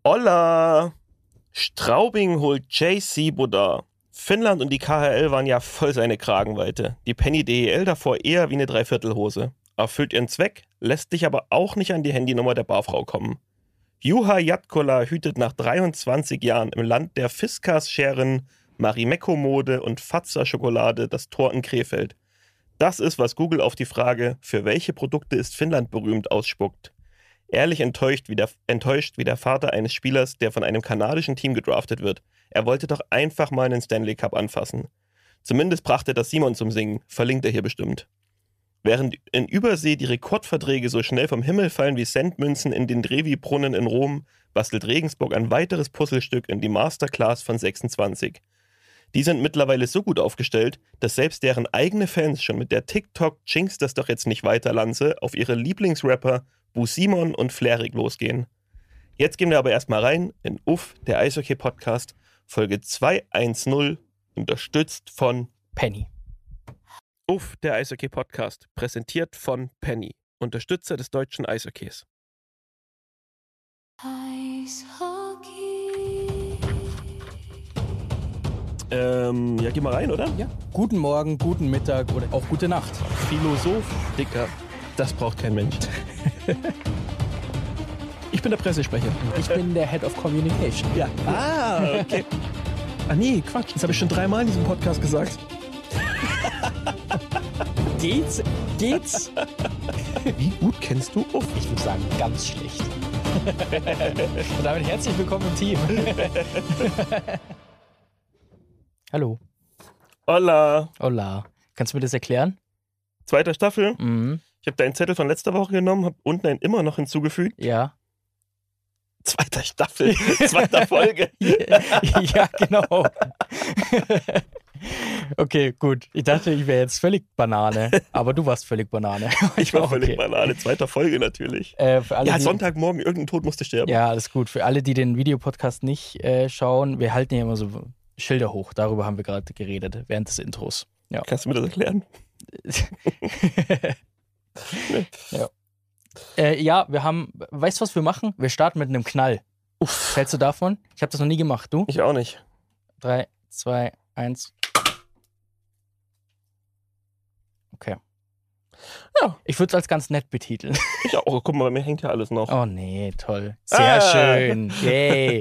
Holla! Straubing holt JC Buddha. Finnland und die KHL waren ja voll seine Kragenweite. Die Penny DEL davor eher wie eine Dreiviertelhose. Erfüllt ihren Zweck, lässt dich aber auch nicht an die Handynummer der Barfrau kommen. Juha Jatkola hütet nach 23 Jahren im Land der Fiskas-Scheren, Marimekko-Mode und Fazer-Schokolade das Tor in Krefeld. Das ist, was Google auf die Frage, für welche Produkte ist Finnland berühmt, ausspuckt. Ehrlich enttäuscht wie der Vater eines Spielers, der von einem kanadischen Team gedraftet wird. Er wollte doch einfach mal einen Stanley Cup anfassen. Zumindest brachte das Simon zum Singen, verlinkt er hier bestimmt. Während in Übersee die Rekordverträge so schnell vom Himmel fallen wie Centmünzen in den Trevi-Brunnen in Rom, bastelt Regensburg ein weiteres Puzzlestück in die Masterclass von 26. Die sind mittlerweile so gut aufgestellt, dass selbst deren eigene Fans schon mit der TikTok-Jinx das doch jetzt nicht weiter Lanze auf ihre Lieblingsrapper Bu Simon und Flerik losgehen. Jetzt gehen wir aber erstmal rein in Uff, der Eishockey-Podcast, Folge 210, unterstützt von Penny. Uff, der Eishockey-Podcast, präsentiert von Penny, Unterstützer des deutschen Eishockeys. Eishockey. Ja, geh mal rein, oder? Ja. Guten Morgen, guten Mittag oder auch gute Nacht. Philosoph, Dicker, das braucht kein Mensch. Ich bin der Pressesprecher. Ich bin der Head of Communication. Ja. Ah, okay. Ah nee, Quatsch, das habe ich schon 3-mal in diesem Podcast gesagt. Geht's? Wie gut kennst du Uff? Ich würde sagen, ganz schlecht. Und damit herzlich willkommen im Team. Hallo. Holla. Hola. Kannst du mir das erklären? 2. Staffel. Mhm. Ich habe deinen Zettel von letzter Woche genommen, habe unten einen immer noch hinzugefügt. Ja. 2. Staffel, 2. Folge. Ja, genau. Okay, gut. Ich dachte, ich wäre jetzt völlig Banane, aber du warst völlig Banane. Ich war Okay. völlig Banane. 2. Folge natürlich. Für alle, Ja, die- Sonntagmorgen, irgendein Tod musste sterben. Ja, alles gut. Für alle, die den Videopodcast nicht schauen, wir halten ja immer so Schilder hoch. Darüber haben wir gerade geredet, während des Intros. Ja. Kannst du mir das erklären? Ja, wir haben, weißt du, was wir machen? Wir starten mit einem Knall. Uff. Hältst du davon? Ich habe das noch nie gemacht. Du? Ich auch nicht. 3, 2, 1. Okay. Ja. Ich würde es als ganz nett betiteln. Ich auch. Guck mal, bei mir hängt ja alles noch. Oh nee, toll. Sehr schön. Yay.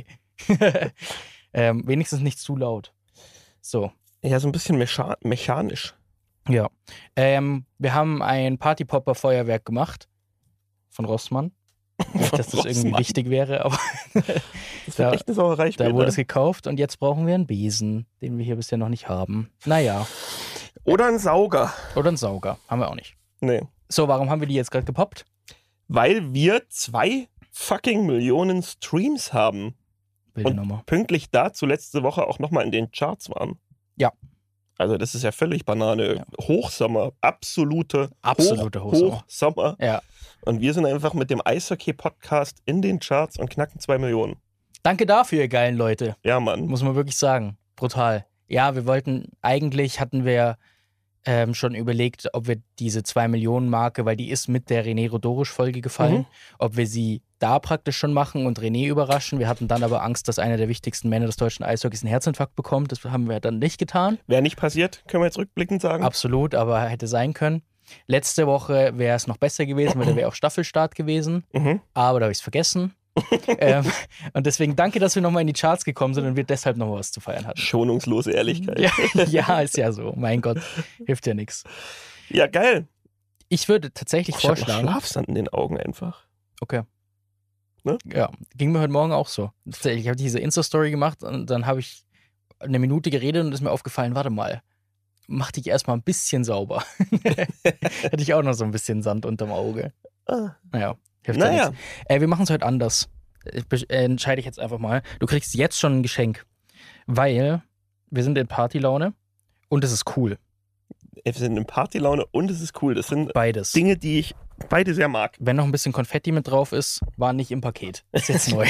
Wenigstens nicht zu laut. So. Ja, so ein bisschen mechanisch. Ja. Wir haben ein Partypopper-Feuerwerk gemacht. Von Rossmann. Nicht, dass das irgendwie Rossmann. wichtig wäre, aber Das wird echt eine Sauerei später. da wurde es gekauft und jetzt brauchen wir einen Besen, den wir hier bisher noch nicht haben. Naja. Oder ein Sauger. Oder einen Sauger. Haben wir auch nicht. Nee. So, warum haben wir die jetzt gerade gepoppt? Weil wir 2 fucking Millionen Streams haben. Wilde Und Nummer. pünktlich dazu letzte Woche auch nochmal in den Charts waren. Ja. Also das ist ja völlig Banane. Ja. Hochsommer. Absolute Hochsommer. Hochsommer. Ja. Und wir sind einfach mit dem Eishockey-Podcast in den Charts und knacken 2 Millionen. Danke dafür, ihr geilen Leute. Ja, Mann. Muss man wirklich sagen. Brutal. Ja, hatten wir schon überlegt, ob wir diese 2-Millionen-Marke, weil die ist mit der René Rodorisch-Folge gefallen, ob wir sie da praktisch schon machen und René überraschen. Wir hatten dann aber Angst, dass einer der wichtigsten Männer des deutschen Eishockeys einen Herzinfarkt bekommt. Das haben wir dann nicht getan. Wäre nicht passiert, können wir jetzt rückblickend sagen. Absolut, aber hätte sein können. Letzte Woche wäre es noch besser gewesen, weil da wäre auch Staffelstart gewesen. Mhm. Aber da habe ich es vergessen. Und deswegen danke, dass wir nochmal in die Charts gekommen sind und wir deshalb noch was zu feiern hatten. Schonungslose Ehrlichkeit. Ja, ist ja so. Mein Gott, hilft ja nichts. Ja, geil. Ich würde tatsächlich Ich hab noch vorschlagen. Schlafsand in den Augen einfach. Okay. Ne? Ja, ging mir heute Morgen auch so. Ich habe diese Insta-Story gemacht und dann habe ich eine Minute geredet und ist mir aufgefallen, warte mal, mach dich erstmal ein bisschen sauber. Hätte ich auch noch so ein bisschen Sand unterm Auge. Naja, hilft ja Naja. nichts. Wir machen es heute anders. Entscheide ich jetzt einfach mal. Du kriegst jetzt schon ein Geschenk, weil wir sind in Partylaune und es ist cool. Wir sind in Partylaune und es ist cool. Das sind Beides. Dinge, die ich beide sehr mag. Wenn noch ein bisschen Konfetti mit drauf ist, war nicht im Paket. Ist jetzt neu.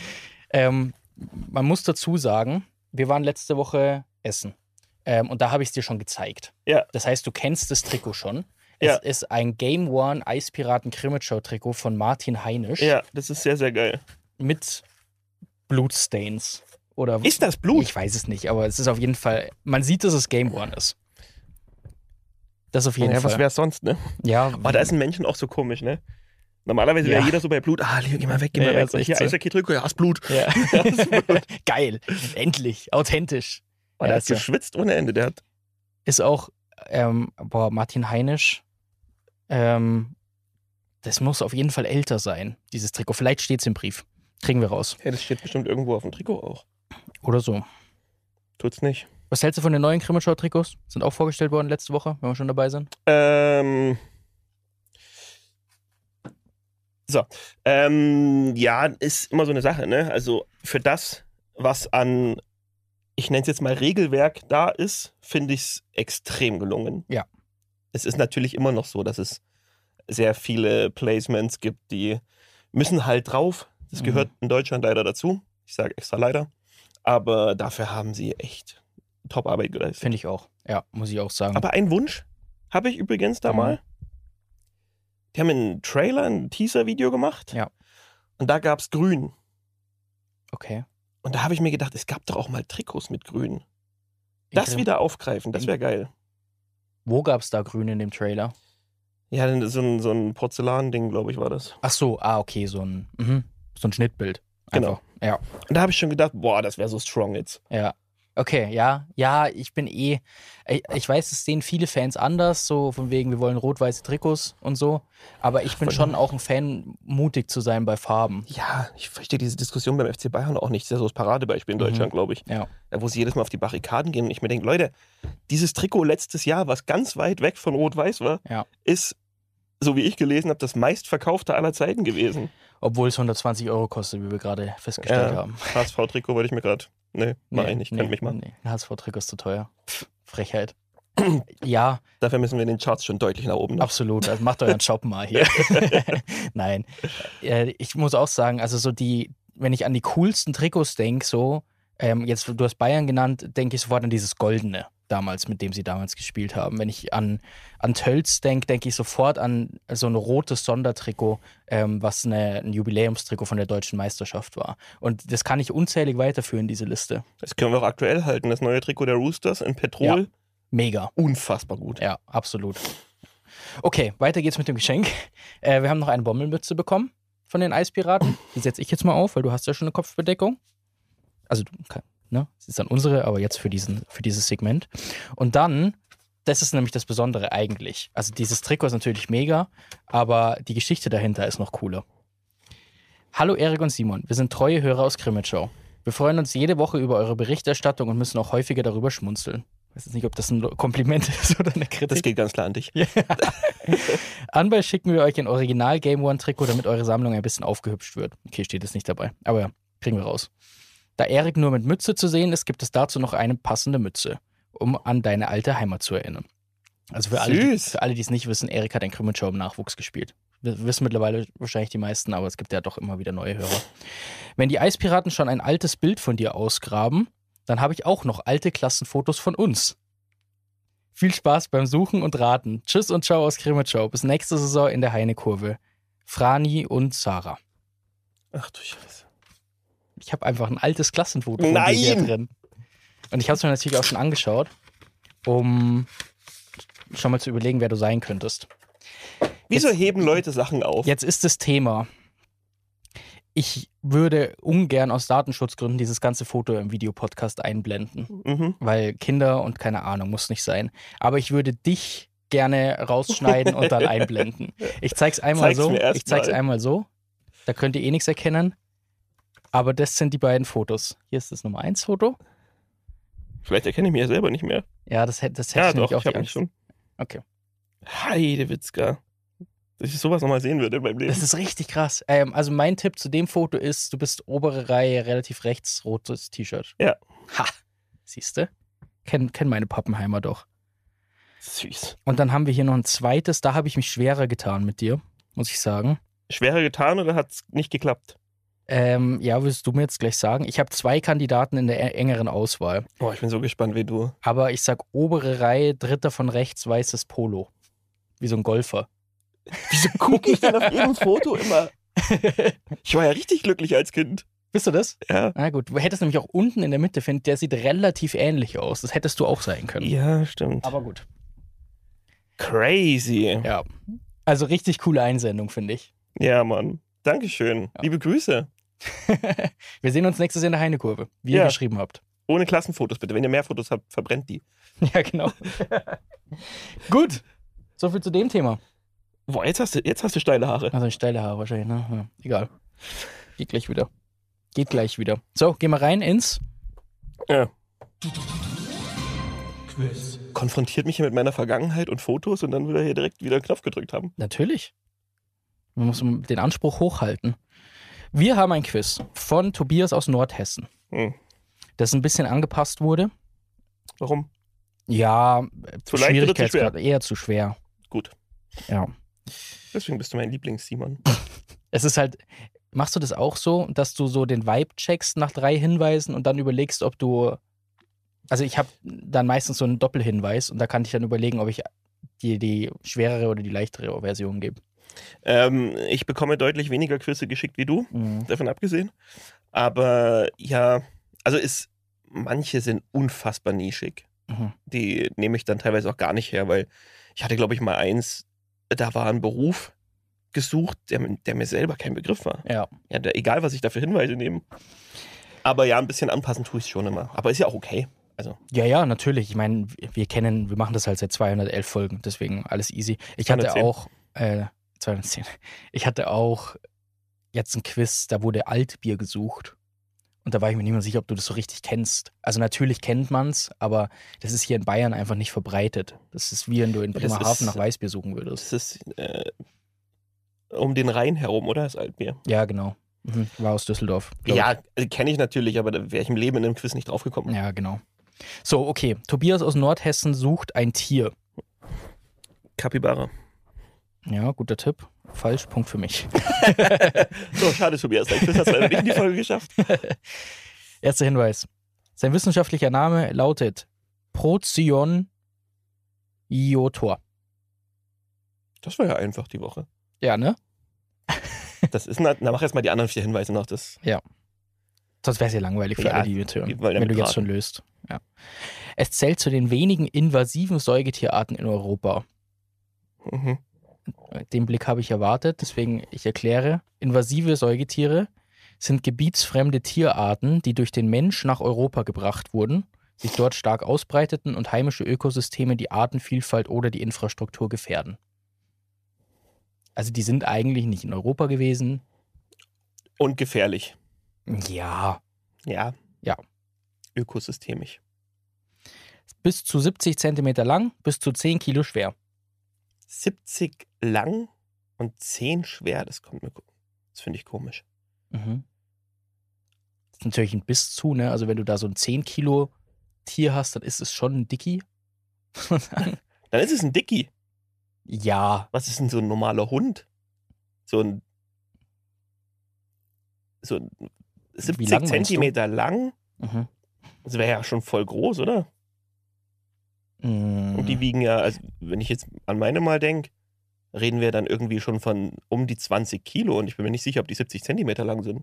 Man muss dazu sagen, wir waren letzte Woche essen. Und da habe ich es dir schon gezeigt. Ja. Das heißt, du kennst das Trikot schon. Ja. Es ist ein Game One Eispiraten Krimitschau Trikot von Martin Heinisch Ja, das ist sehr, sehr geil. mit Blutstains. Oder Ist das Blut? Ich weiß es nicht, aber es ist auf jeden Fall, man sieht, dass es Game One ist. Das auf jeden Ja, Fall. was wäre sonst, ne? Ja, Oh, da ist ein Menschen auch so komisch, ne? Normalerweise wäre jeder so bei Blut, geh mal weg, geh mal Ja, weg. ist echt Hier, so. Eishockey-Trikot, ja, hast Blut. Ja. Geil. Endlich. Authentisch. Oh, Ja, der hat ist ja- geschwitzt ohne Ende. Der hat Ist auch, Martin Heinisch, das muss auf jeden Fall älter sein, dieses Trikot. Vielleicht steht es im Brief. Kriegen wir raus. hey, das steht bestimmt irgendwo auf dem Trikot auch. Oder so. Tut's nicht. Was hältst du von den neuen Krimitschau-Trikots? Sind auch vorgestellt worden letzte Woche, wenn wir schon dabei sind. Ja, ist immer so eine Sache, ne? Also für das, was an, ich nenne es jetzt mal Regelwerk da ist, finde ich es extrem gelungen. Ja. Es ist natürlich immer noch so, dass es sehr viele Placements gibt, die müssen halt drauf. Das gehört in Deutschland leider dazu. Ich sage extra leider. Aber dafür haben sie echt Top-Arbeit geleistet. Finde ich auch. Ja, muss ich auch sagen. Aber einen Wunsch habe ich übrigens da Mhm. mal. Die haben einen Trailer, ein Teaser-Video gemacht. Ja. Und da gab es Grün. Okay. Und da habe ich mir gedacht, es gab doch auch mal Trikots mit Grün. Das Inter- wieder aufgreifen, das wäre geil. Wo gab es da Grün in dem Trailer? Ja, so ein Porzellan-Ding, glaube ich, war das. Ach so, okay, so ein Schnittbild. Genau. Einfach. Ja. Und da habe ich schon gedacht, boah, das wäre so strong jetzt. Ja. Okay, ja, ich bin ich weiß, es sehen viele Fans anders, so von wegen, wir wollen rot-weiße Trikots und so, aber ich bin Von- schon auch ein Fan, mutig zu sein bei Farben. Ja, ich verstehe diese Diskussion beim FC Bayern auch nicht. Das ist ja so das Paradebeispiel in Deutschland, glaube ich. Ja. Wo sie jedes Mal auf die Barrikaden gehen und ich mir denke, Leute, dieses Trikot letztes Jahr, was ganz weit weg von Rot-Weiß war, Ja. ist, so wie ich gelesen habe, das meistverkaufte aller Zeiten gewesen. Obwohl es 120 € kostet, wie wir gerade festgestellt Ja, haben. HSV-Trikot wollte ich mir gerade. Nee, mach ich nicht, kennt mich mal. Nee, ein HSV-Trikot ist zu teuer. Pff, Frechheit. Ja, Dafür müssen wir in den Charts schon deutlich nach oben. absolut. Also macht euren Job mal hier. Nein. Ich muss auch sagen, also so wenn ich an die coolsten Trikots denke, so, jetzt, du hast Bayern genannt, denke ich sofort an dieses Goldene damals, mit dem sie damals gespielt haben. Wenn ich an Tölz denke ich sofort an so ein rotes Sondertrikot, was ein Jubiläumstrikot von der Deutschen Meisterschaft war. Und das kann ich unzählig weiterführen, diese Liste. Das können wir auch aktuell halten. Das neue Trikot der Roosters in Petrol. Mega. Unfassbar gut. Ja, absolut. Okay, weiter geht's mit dem Geschenk. Wir haben noch eine Bommelmütze bekommen von den Eispiraten. Die setze ich jetzt mal auf, weil du hast ja schon eine Kopfbedeckung. Also, das ist dann unsere, aber jetzt für dieses Segment. Und dann, das ist nämlich das Besondere eigentlich. Also dieses Trikot ist natürlich mega, aber die Geschichte dahinter ist noch cooler. Hallo Erik und Simon, wir sind treue Hörer aus Krimitschau. Wir freuen uns jede Woche über eure Berichterstattung und müssen auch häufiger darüber schmunzeln. Ich weiß jetzt nicht, ob das ein Kompliment ist oder eine Kritik. Das geht ganz klar an dich. Anbei schicken wir euch ein Original Game One Trikot, damit eure Sammlung ein bisschen aufgehübscht wird. Okay, steht jetzt nicht dabei, aber ja, kriegen wir raus. Da Erik nur mit Mütze zu sehen ist, gibt es dazu noch eine passende Mütze, um an deine alte Heimat zu erinnern. Also für alle, die es nicht wissen, Erik hat ein Krimitschau im Nachwuchs gespielt. Wir wissen mittlerweile wahrscheinlich die meisten, aber es gibt ja doch immer wieder neue Hörer. Wenn die Eispiraten schon ein altes Bild von dir ausgraben, dann habe ich auch noch alte Klassenfotos von uns. Viel Spaß beim Suchen und Raten. Tschüss und ciao aus Krimitschau. Bis nächste Saison in der Heinekurve. Frani und Sarah. Ach du Scheiße. Ich habe einfach ein altes Klassenfoto von dir hier drin. Und ich habe es mir natürlich auch schon angeschaut, um schon mal zu überlegen, wer du sein könntest. Wieso heben Leute Sachen auf? Jetzt ist das Thema. Ich würde ungern aus Datenschutzgründen dieses ganze Foto im Videopodcast einblenden. Mhm. Weil Kinder und keine Ahnung, muss nicht sein. Aber ich würde dich gerne rausschneiden und dann einblenden. Ich zeig's einmal so. Ich zeig's einmal so. Da könnt ihr eh nichts erkennen. Aber das sind die beiden Fotos. Hier ist das Nummer 1 Foto. Vielleicht erkenne ich mich ja selber nicht mehr. Ja, das hätte Ja, ich nämlich doch, auch ich habe die mich Angst. schon. Okay. Heidewitzka. Dass ich sowas nochmal sehen würde in meinem Leben. Das ist richtig krass. Also mein Tipp zu dem Foto ist, du bist obere Reihe, relativ rechts, rotes T-Shirt. Ja. Ha! Siehste? Kenn meine Pappenheimer doch. Süß. Und dann haben wir hier noch ein zweites, da habe ich mich schwerer getan mit dir, muss ich sagen. Schwerer getan oder hat es nicht geklappt? Ja, willst du mir jetzt gleich sagen? Ich habe 2 Kandidaten in der engeren Auswahl. Oh, ich bin so gespannt, wie du. Aber ich sag obere Reihe, dritter von rechts, weißes Polo. Wie so ein Golfer. Wieso gucke ich denn auf jedem Foto immer? Ich war ja richtig glücklich als Kind. Bist du das? Ja. Na gut, du hättest nämlich auch unten in der Mitte, der sieht relativ ähnlich aus. Das hättest du auch sein können. Ja, stimmt. Aber gut. Crazy. Ja. Also richtig coole Einsendung, finde ich. Ja, Mann. Dankeschön. Ja. Liebe Grüße. Wir sehen uns nächstes Jahr in der Heinekurve, wie ihr Ja. geschrieben habt. Ohne Klassenfotos bitte. Wenn ihr mehr Fotos habt, verbrennt die. Ja, genau. Gut. So viel zu dem Thema. Boah, jetzt hast du steile Haare. Also steile Haare wahrscheinlich, ne? Ja, egal. Geht gleich wieder. So, gehen wir rein ins Ja. Quiz. Konfrontiert mich hier mit meiner Vergangenheit und Fotos und dann will er hier direkt wieder einen Knopf gedrückt haben. Natürlich. Man muss den Anspruch hochhalten. Wir haben ein Quiz von Tobias aus Nordhessen, das ein bisschen angepasst wurde. Warum? Ja, Zu leicht oder zu Schwierigkeitsgrad eher zu schwer. Gut. Ja. Deswegen bist du mein Lieblings-Simon. Es ist halt, machst du das auch so, dass du so den Vibe checkst nach 3 Hinweisen und dann überlegst, ob du, also ich habe dann meistens so einen Doppelhinweis und da kann ich dann überlegen, ob ich die schwerere oder die leichtere Version gebe. Ich bekomme deutlich weniger Quizze geschickt wie du, Mhm. davon abgesehen. Aber ja, also manche sind unfassbar nischig. Mhm. Die nehme ich dann teilweise auch gar nicht her, weil ich hatte, glaube ich, mal eins, da war ein Beruf gesucht, der mir selber kein Begriff war. Ja. Ja, egal, was ich da für Hinweise nehme. Aber ja, ein bisschen anpassen tue ich es schon immer. Aber ist ja auch okay. Also, Ja, natürlich. Ich meine, wir machen das halt seit 211 Folgen, deswegen alles easy. Ich hatte 210. auch, 210. Ich hatte auch jetzt ein Quiz, da wurde Altbier gesucht. Und da war ich mir nicht mehr sicher, ob du das so richtig kennst. Also natürlich kennt man's, aber das ist hier in Bayern einfach nicht verbreitet. Das ist wie wenn du in Das Bremerhaven ist- nach Weißbier suchen würdest. das ist um den Rhein herum, oder? Das Altbier. Ja, genau. War aus Düsseldorf. glaub Ja, kenne ich natürlich, aber da wäre ich im Leben in einem Quiz nicht draufgekommen. ich. Ja, genau. So, okay. Tobias aus Nordhessen sucht ein Tier. Kapibara. Ja, guter Tipp. Falsch, Punkt für mich. So, schade, Tobias. Dein Quiz hat es leider nicht in die Folge geschafft. Erster Hinweis. Sein wissenschaftlicher Name lautet Procyon iotor. Das war ja einfach die Woche. Ja, ne? Das ist, na, mach jetzt mal die anderen 4 Hinweise noch. Das, Sonst wäre es ja langweilig für Ja, alle, die mithören, die wollen wenn du damit jetzt raten. schon löst. Ja. Es zählt zu den wenigen invasiven Säugetierarten in Europa. mhm. Den Blick habe ich erwartet, deswegen ich erkläre. Invasive Säugetiere sind gebietsfremde Tierarten, die durch den Mensch nach Europa gebracht wurden, sich dort stark ausbreiteten und heimische Ökosysteme die Artenvielfalt oder die Infrastruktur gefährden. Also die sind eigentlich nicht in Europa gewesen. Und gefährlich. Ja, Ja. Ja. Ökosystemisch. bis zu 70 Zentimeter lang, bis zu 10 Kilo schwer. 70 lang und 10 schwer, das finde ich komisch. Mhm. Das ist natürlich ein Biss zu, ne? Also wenn du da so ein 10 Kilo Tier hast, dann ist es schon ein Dickie. Muss man sagen. Dann ist es ein Dickie. Ja, Was ist denn so ein normaler Hund? So ein 70 lang meinst du? Zentimeter lang? mhm. Das wäre ja schon voll groß, oder? Und die wiegen ja, also wenn ich jetzt an meine mal denke, reden wir dann irgendwie schon von um die 20 Kilo und ich bin mir nicht sicher, ob die 70 Zentimeter lang sind.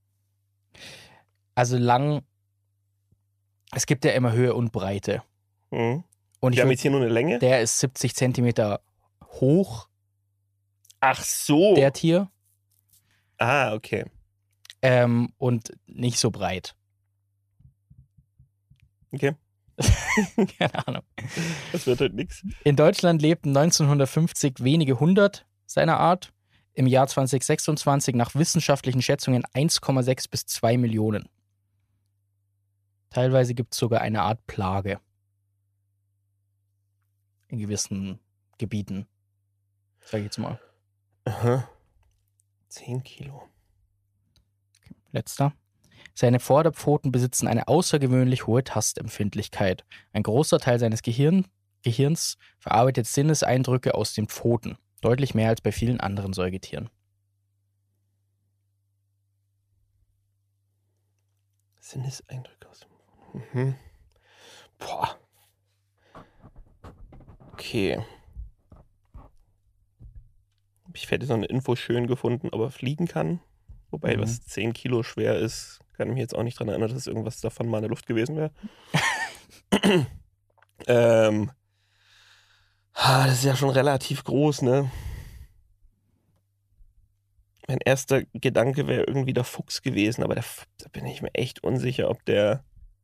Also lang, es gibt ja immer Höhe und Breite. Mhm. Und ich Wir haben würd, jetzt hier nur eine Länge. der ist 70 Zentimeter hoch, Ach so. der Tier, Okay. und nicht so breit. Okay. Keine Ahnung. Das wird halt nix. In Deutschland lebten 1950 wenige hundert seiner Art. Im Jahr 2026 nach wissenschaftlichen Schätzungen 1,6 bis 2 Millionen. Teilweise gibt es sogar eine Art Plage. In gewissen Gebieten. Sag ich jetzt mal. Aha. 10 Kilo. Letzter. Seine Vorderpfoten besitzen eine außergewöhnlich hohe Tastempfindlichkeit. Ein großer Teil seines Gehirns verarbeitet Sinneseindrücke aus den Pfoten. Deutlich mehr als bei vielen anderen Säugetieren. Sinneseindrücke aus dem. Mhm. Boah. Okay. Ich hätte so eine Info schön gefunden, ob er fliegen kann. Wobei, was 10 Kilo schwer ist, kann ich mich jetzt auch nicht dran erinnern, dass irgendwas davon mal in der Luft gewesen wäre. Das ist ja schon relativ groß, ne? Mein erster Gedanke wäre irgendwie der Fuchs gewesen, aber da bin ich mir echt unsicher, ob der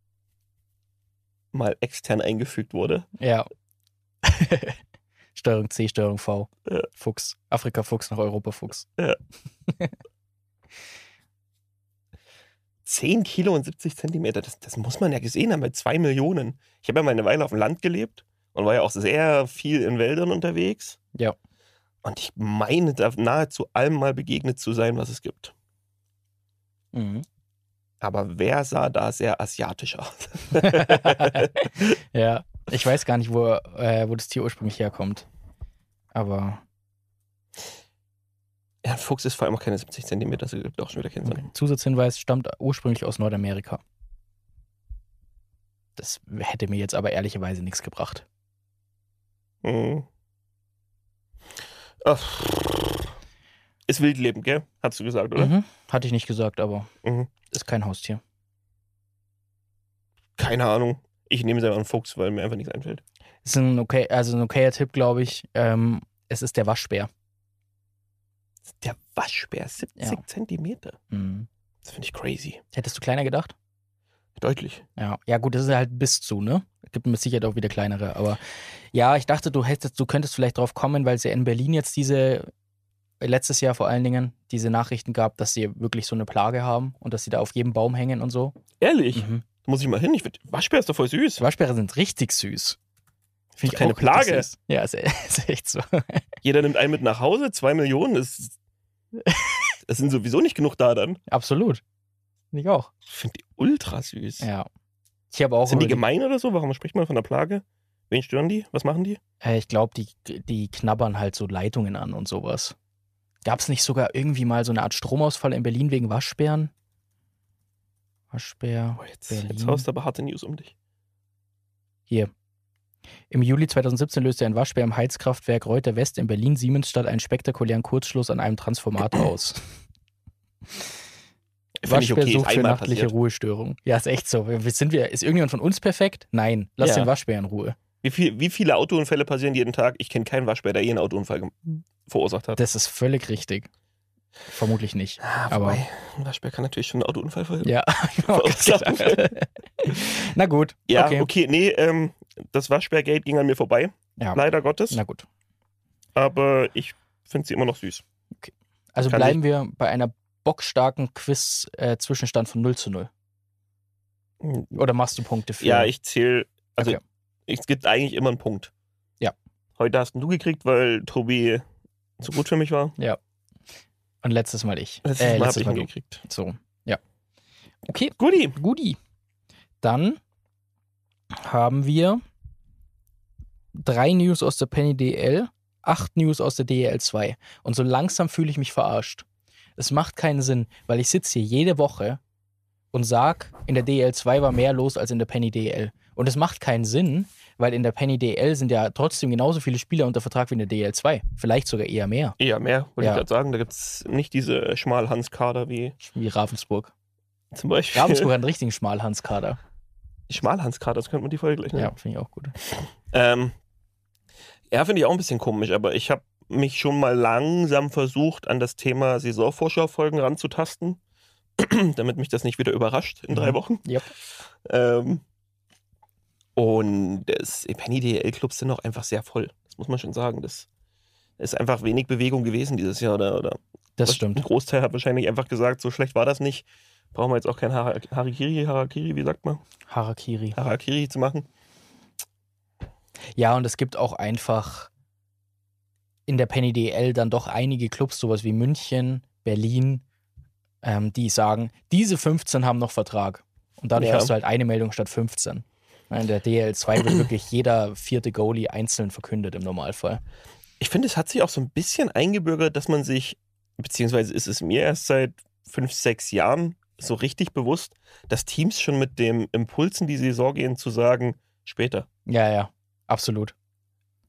mal extern eingefügt wurde. Ja. Steuerung C, Steuerung V. Ja. Fuchs. Afrika-Fuchs nach Europa-Fuchs. Ja. 10 Kilo und 70 Zentimeter, das muss man ja gesehen haben bei 2 Millionen. Ich habe ja mal eine Weile auf dem Land gelebt und war ja auch sehr viel in Wäldern unterwegs. Ja. Und ich meine, da nahezu allem mal begegnet zu sein, was es gibt. Mhm. Aber wer sah da sehr asiatisch aus? Ja. Ich weiß gar nicht, wo das Tier ursprünglich herkommt. Aber Ja, ein Fuchs ist vor allem auch keine 70 Zentimeter, das gibt auch schon wieder keinen Sinn. Zusatzhinweis stammt ursprünglich aus Nordamerika. Das hätte mir jetzt aber ehrlicherweise nichts gebracht. Mhm. Ach. Ist Wildleben, gell? Hast du gesagt, oder? Mhm. Hatte ich nicht gesagt, aber Mhm. ist kein Haustier. Keine Ahnung. Ich nehme selber einen Fuchs, weil mir einfach nichts einfällt. Ist ein okayer Tipp, glaube ich. Es ist der Waschbär. Der Waschbär, 70 Zentimeter. Mhm. Das finde ich crazy. Hättest du kleiner gedacht? Deutlich. Ja. Ja, gut, das ist halt bis zu, ne? Es gibt mit Sicherheit auch wieder kleinere. Aber ja, ich dachte, du könntest vielleicht drauf kommen, weil es ja in Berlin jetzt letztes Jahr vor allen Dingen, diese Nachrichten gab, dass sie wirklich so eine Plage haben und dass sie da auf jedem Baum hängen und so. Ehrlich? Mhm. Da muss ich mal hin. Waschbär ist doch voll süß. Waschbären sind richtig süß. Finde ich keine Plage. Süß. Ja, ist echt so. Jeder nimmt einen mit nach Hause, 2 Millionen. Es sind sowieso nicht genug da dann. Absolut. Ich auch. Ich finde die ultra süß. Ja. Ich habe auch. Sind die gemein oder so? Warum spricht man von der Plage? Wen stören die? Was machen die? Ich glaube, die knabbern halt so Leitungen an und sowas. Gab es nicht sogar irgendwie mal so eine Art Stromausfall in Berlin wegen Waschbären? Waschbär. Oh, jetzt Berlin. haust du aber harte News um dich. Hier. Im Juli 2017 löste ein Waschbär im Heizkraftwerk Reuter West in Berlin-Siemensstadt einen spektakulären Kurzschluss an einem Transformator aus. Waschbär sucht für nachtliche Ruhestörung. Ja, ist echt so. Ist irgendjemand von uns perfekt? Nein. Lass den Waschbär in Ruhe. Wie viele Autounfälle passieren jeden Tag? Ich kenne keinen Waschbär, der je einen Autounfall verursacht hat. Das ist völlig richtig. Vermutlich nicht. Aber ein Waschbär kann natürlich schon einen Autounfall verhindern. Ja, na gut. Ja, okay. Nee, das Waschbärgate ging an mir vorbei. Ja. Leider Gottes. Na gut. Aber ich finde sie immer noch süß. Okay. Also bleiben wir bei einer bockstarken Quiz-Zwischenstand von 0:0. Oder machst du Punkte für? Ja, ich zähle. Also Okay. es gibt eigentlich immer einen Punkt. Ja. Heute hast du gekriegt, weil Tobi so gut für mich war. Ja. Und letztes Mal ich. Letztes Mal habe ich ihn du. gekriegt. So, ja. Okay, Guti. Dann haben wir 3 News aus der Penny DL, 8 News aus der DEL 2. Und so langsam fühle ich mich verarscht. Es macht keinen Sinn, weil ich sitze hier jede Woche und sag, in der DEL 2 war mehr los als in der Penny DL. Und es macht keinen Sinn, weil in der Penny DL sind ja trotzdem genauso viele Spieler unter Vertrag wie in der DEL 2. Vielleicht sogar eher mehr. Eher mehr, wollte ich gerade sagen. Da gibt es nicht diese Schmalhans-Kader wie Ravensburg. zum Beispiel. Ravensburg hat einen richtigen Schmalhans-Kader. Schmalhans-Kader, das könnte man die Folge gleich nennen. Ja, finde ich auch gut. Ja, finde ich auch ein bisschen komisch, aber ich habe mich schon mal langsam versucht, an das Thema Saisonvorschau-Folgen ranzutasten, damit mich das nicht wieder überrascht in 3 Wochen. Yep. Und die Penny DL-Clubs sind auch einfach sehr voll. Das muss man schon sagen. Das ist einfach wenig Bewegung gewesen dieses Jahr. Oder Das stimmt. Ein Großteil hat wahrscheinlich einfach gesagt, so schlecht war das nicht. Brauchen wir jetzt auch kein Harakiri, wie sagt man? Harakiri zu machen. Ja, und es gibt auch einfach in der Penny DL dann doch einige Clubs, sowas wie München, Berlin, die sagen, diese 15 haben noch Vertrag. Und dadurch hast du halt eine Meldung statt 15. In der DL2 wird wirklich jeder 4. Goalie einzeln verkündet im Normalfall. Ich finde, es hat sich auch so ein bisschen eingebürgert, dass man sich, beziehungsweise ist es mir erst seit 5, 6 Jahren so richtig bewusst, dass Teams schon mit dem Impuls in die Saison gehen, zu sagen, später. Ja, absolut.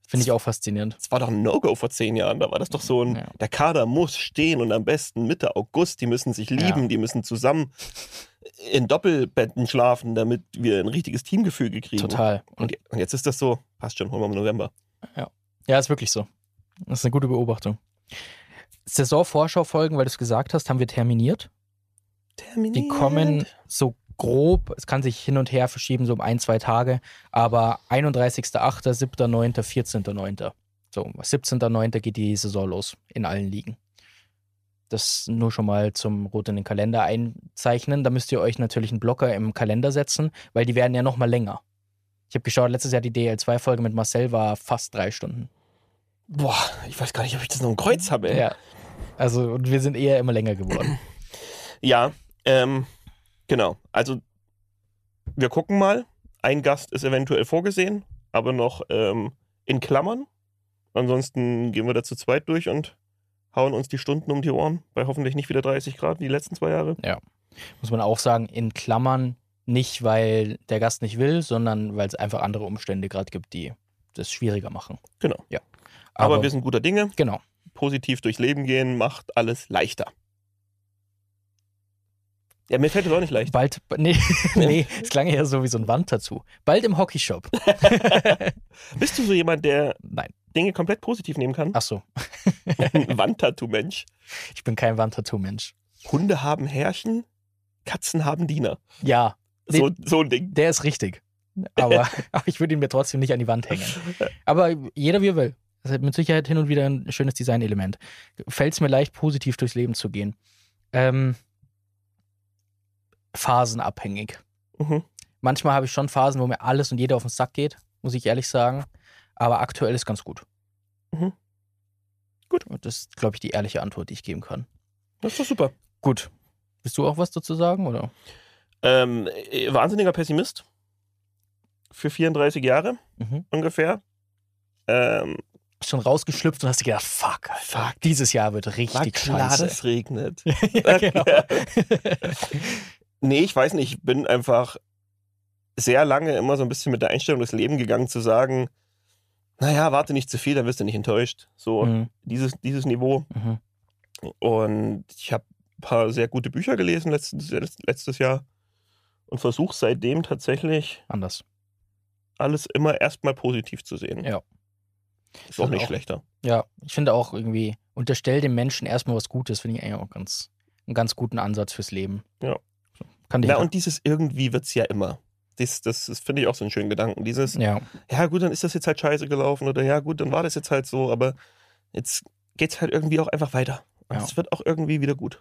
Finde ich auch faszinierend. Das war doch ein No-Go vor 10 Jahren. Da war das doch so ein, Ja. der Kader muss stehen und am besten Mitte August, die müssen sich lieben, Ja. die müssen zusammen in Doppelbetten schlafen, damit wir ein richtiges Teamgefüge kriegen. Total. Und jetzt ist das so, passt schon, holen wir im November. Ja, ist wirklich so. Das ist eine gute Beobachtung. Saisonvorschau-Folgen, weil du es gesagt hast, haben wir terminiert. Die kommen so grob, es kann sich hin und her verschieben, so um 1-2 Tage, aber 31.08., 7.9., 14.9. So, 17.9. geht die Saison los in allen Ligen. Das nur schon mal zum Rot in den Kalender einzeichnen. Da müsst ihr euch natürlich einen Blocker im Kalender setzen, weil die werden ja noch mal länger. Ich habe geschaut, letztes Jahr die DL2-Folge mit Marcel war fast 3 Stunden. Boah, ich weiß gar nicht, ob ich das noch im Kreuz habe, ey. Ja, also und wir sind eher immer länger geworden. Ja, genau. Also, wir gucken mal. Ein Gast ist eventuell vorgesehen, aber noch in Klammern. Ansonsten gehen wir da zu zweit durch und hauen uns die Stunden um die Ohren. Bei hoffentlich nicht wieder 30 Grad wie die letzten 2 Jahre. Ja, muss man auch sagen, in Klammern nicht, weil der Gast nicht will, sondern weil es einfach andere Umstände gerade gibt, die das schwieriger machen. Genau. Ja. Aber wir sind guter Dinge. Genau. Positiv durchs Leben gehen macht alles leichter. Ja, mir fällt es auch nicht leicht. Bald, nee, es klang ja so wie so ein Wandtattoo. Bald im Hockeyshop. Bist du so jemand, der Nein. Dinge komplett positiv nehmen kann? Ach so, Ein Wandtattoo-Mensch. ich bin kein Wandtattoo-Mensch. Hunde haben Herrchen, Katzen haben Diener. Ja, So ein Ding. der ist richtig. Aber ich würde ihn mir trotzdem nicht an die Wand hängen. Aber jeder wie er will. Das hat mit Sicherheit hin und wieder ein schönes Designelement. Fällt es mir leicht, positiv durchs Leben zu gehen. Phasenabhängig. Mhm. Manchmal habe ich schon Phasen, wo mir alles und jeder auf den Sack geht, muss ich ehrlich sagen. Aber aktuell ist ganz gut. Mhm. Gut. Und das ist, glaube ich, die ehrliche Antwort, die ich geben kann. Das ist doch super. Gut. Willst du auch was dazu sagen, oder? Wahnsinniger Pessimist. Für 34 Jahre Mhm. ungefähr. Schon rausgeschlüpft und hast dir gedacht, fuck, Alter, Fuck. dieses Jahr wird richtig klar, scheiße. es regnet. Ja, genau. Nee, ich weiß nicht. Ich bin einfach sehr lange immer so ein bisschen mit der Einstellung durchs Leben gegangen, zu sagen, naja, warte nicht zu viel, dann wirst du nicht enttäuscht. So, Mhm. dieses Niveau. Mhm. Und ich habe ein paar sehr gute Bücher gelesen letztes Jahr und versuche seitdem tatsächlich Anders. alles immer erstmal positiv zu sehen. Ja. Ist auch finde nicht auch. schlechter. Ja, ich finde auch irgendwie, unterstell dem Menschen erstmal was Gutes, finde ich eigentlich auch einen ganz guten Ansatz fürs Leben. Ja. Kann Na, jeder. und dieses irgendwie wird es ja immer. Das finde ich auch so einen schönen Gedanken. Dieses, Ja, ja gut, dann ist das jetzt halt scheiße gelaufen oder ja gut, dann war das jetzt halt so, aber jetzt geht's halt irgendwie auch einfach weiter. Und Ja. es wird auch irgendwie wieder gut.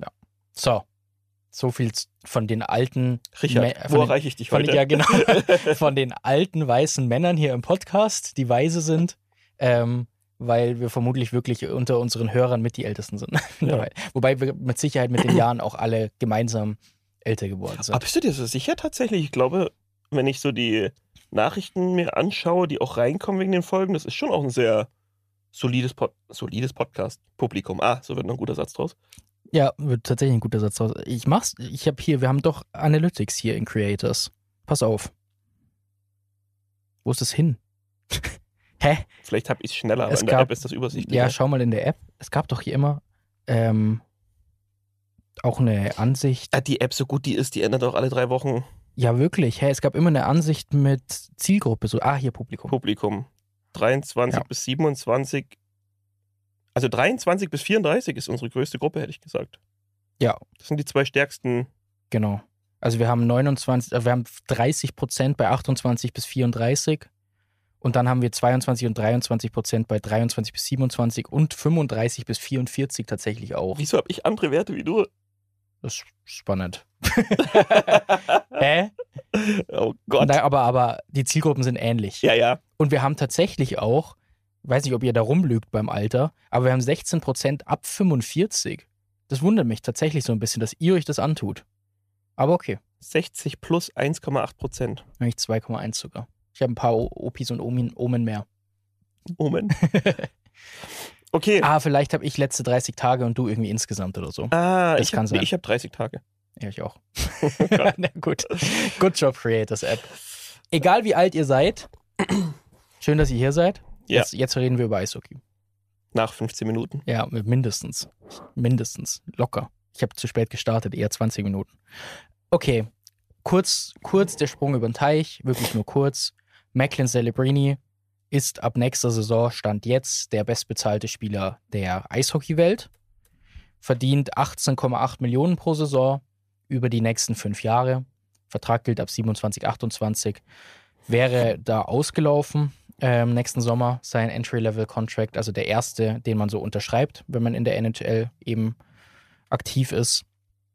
so viel von den alten Richard, von wo den- erreiche ich dich von, heute? ja, genau, von den alten weißen Männern hier im Podcast, die weise sind, weil wir vermutlich wirklich unter unseren Hörern mit die Ältesten sind. Ja. Wobei wir mit Sicherheit mit den Jahren auch alle gemeinsam älter geworden sind. Aber bist du dir so sicher tatsächlich? Ich glaube, wenn ich so die Nachrichten mir anschaue, die auch reinkommen wegen den Folgen, das ist schon auch ein sehr solides Podcast-Publikum. So wird noch ein guter Satz draus. Ja, wird tatsächlich ein guter Satz draus. Wir haben doch Analytics hier in Creators. Pass auf. Wo ist das hin? Hä? Vielleicht habe ich es schneller, aber Es in der gab- App ist das übersichtlicher. Ja, schau mal in der App. Es gab doch hier immer auch eine Ansicht. Die App, so gut die ist, die ändert auch alle 3 Wochen Ja, wirklich. Hä? Es gab immer eine Ansicht mit Zielgruppe. So, hier Publikum. Publikum. 23 Ja. bis 27. Also 23 bis 34 ist unsere größte Gruppe, hätte ich gesagt. Ja. Das sind die 2 stärksten. Genau. Also wir haben 30% bei 28 bis 34 und dann haben wir 22 und 23% bei 23 bis 27 und 35 bis 44 tatsächlich auch. Wieso habe ich andere Werte wie du? Das ist spannend. Hä? Oh Gott. Aber die Zielgruppen sind ähnlich. Ja. Und wir haben tatsächlich auch, weiß nicht, ob ihr da rumlügt beim Alter, aber wir haben 16% ab 45. Das wundert mich tatsächlich so ein bisschen, dass ihr euch das antut. Aber okay, 60 plus 1,8%. eigentlich 2,1 sogar. Ich habe ein paar Opis und Omen mehr. Moment. Okay. Vielleicht habe ich letzte 30 Tage und du irgendwie insgesamt oder so. Ich kann sein. habe 30 Tage. Ja, ich auch. Na gut. Good job, Creators App. Egal wie alt ihr seid, schön, dass ihr hier seid. Ja. Jetzt reden wir über Eishockey. Nach 15 Minuten. Ja, mindestens. Mindestens. Locker. Ich habe zu spät gestartet, eher 20 Minuten. Okay, kurz der Sprung über den Teich, wirklich nur kurz. Macklin Celebrini ist ab nächster Saison, Stand jetzt, der bestbezahlte Spieler der Eishockeywelt. Verdient 18,8 Millionen pro Saison über die nächsten 5 Jahre. Vertrag gilt ab 27, 28. Wäre da ausgelaufen nächsten Sommer sein Entry-Level-Contract, also der erste, den man so unterschreibt, wenn man in der NHL eben aktiv ist.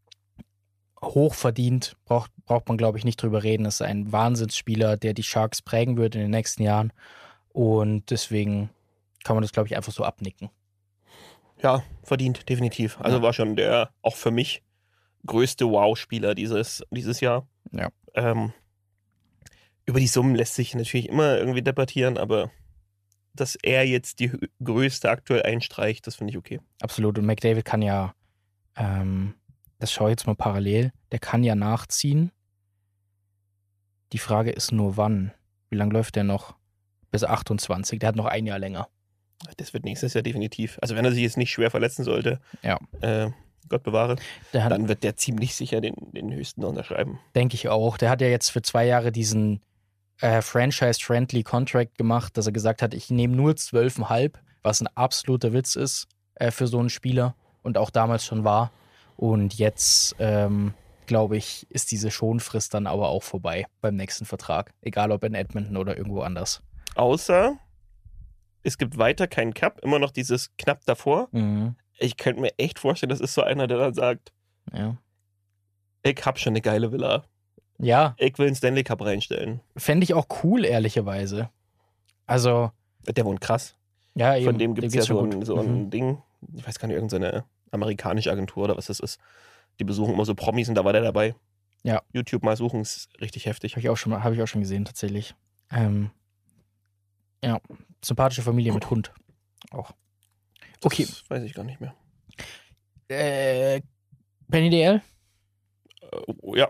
Hochverdient, braucht man, glaube ich, nicht drüber reden. Ist ein Wahnsinnsspieler, der die Sharks prägen wird in den nächsten Jahren. Und deswegen kann man das, glaube ich, einfach so abnicken. Ja, verdient, definitiv. Also war schon der, auch für mich, größte Wow-Spieler dieses Jahr. Ja. Über die Summen lässt sich natürlich immer irgendwie debattieren, aber dass er jetzt die größte aktuell einstreicht, das finde ich okay. Absolut. Und McDavid kann ja, das schaue ich jetzt mal parallel, der kann ja nachziehen. Die Frage ist nur wann. Wie lange läuft der noch? Bis 28. Der hat noch ein Jahr länger. Das wird nächstes Jahr definitiv. Also wenn er sich jetzt nicht schwer verletzen sollte, Ja. Gott bewahre, Der dann wird der ziemlich sicher den höchsten unterschreiben. denke ich auch. Der hat ja jetzt für 2 Jahre diesen Franchise-Friendly Contract gemacht, dass er gesagt hat, ich nehme nur 12,5, was ein absoluter Witz ist für so einen Spieler und auch damals schon war. Und jetzt, glaube ich, ist diese Schonfrist dann aber auch vorbei beim nächsten Vertrag. Egal ob in Edmonton oder irgendwo anders. Außer es gibt weiter keinen Cap, immer noch dieses knapp davor. Ich könnte mir echt vorstellen, das ist so einer, der dann sagt, Ja. ich hab schon eine geile Villa. Ja, Ich will einen Stanley Cup reinstellen. fände ich auch cool, ehrlicherweise. Also, Der wohnt krass. ja, eben. Von dem gibt es ja geht's schon so gut. ein Ding, ich weiß gar nicht, irgendeine amerikanische Agentur oder was das ist. Die besuchen immer so Promis und da war der dabei. Ja. YouTube mal suchen, ist richtig heftig. Habe ich auch schon gesehen, tatsächlich. Ja, sympathische Familie mit Hund. Auch. Okay. Das weiß ich gar nicht mehr. Penny DL? Ja,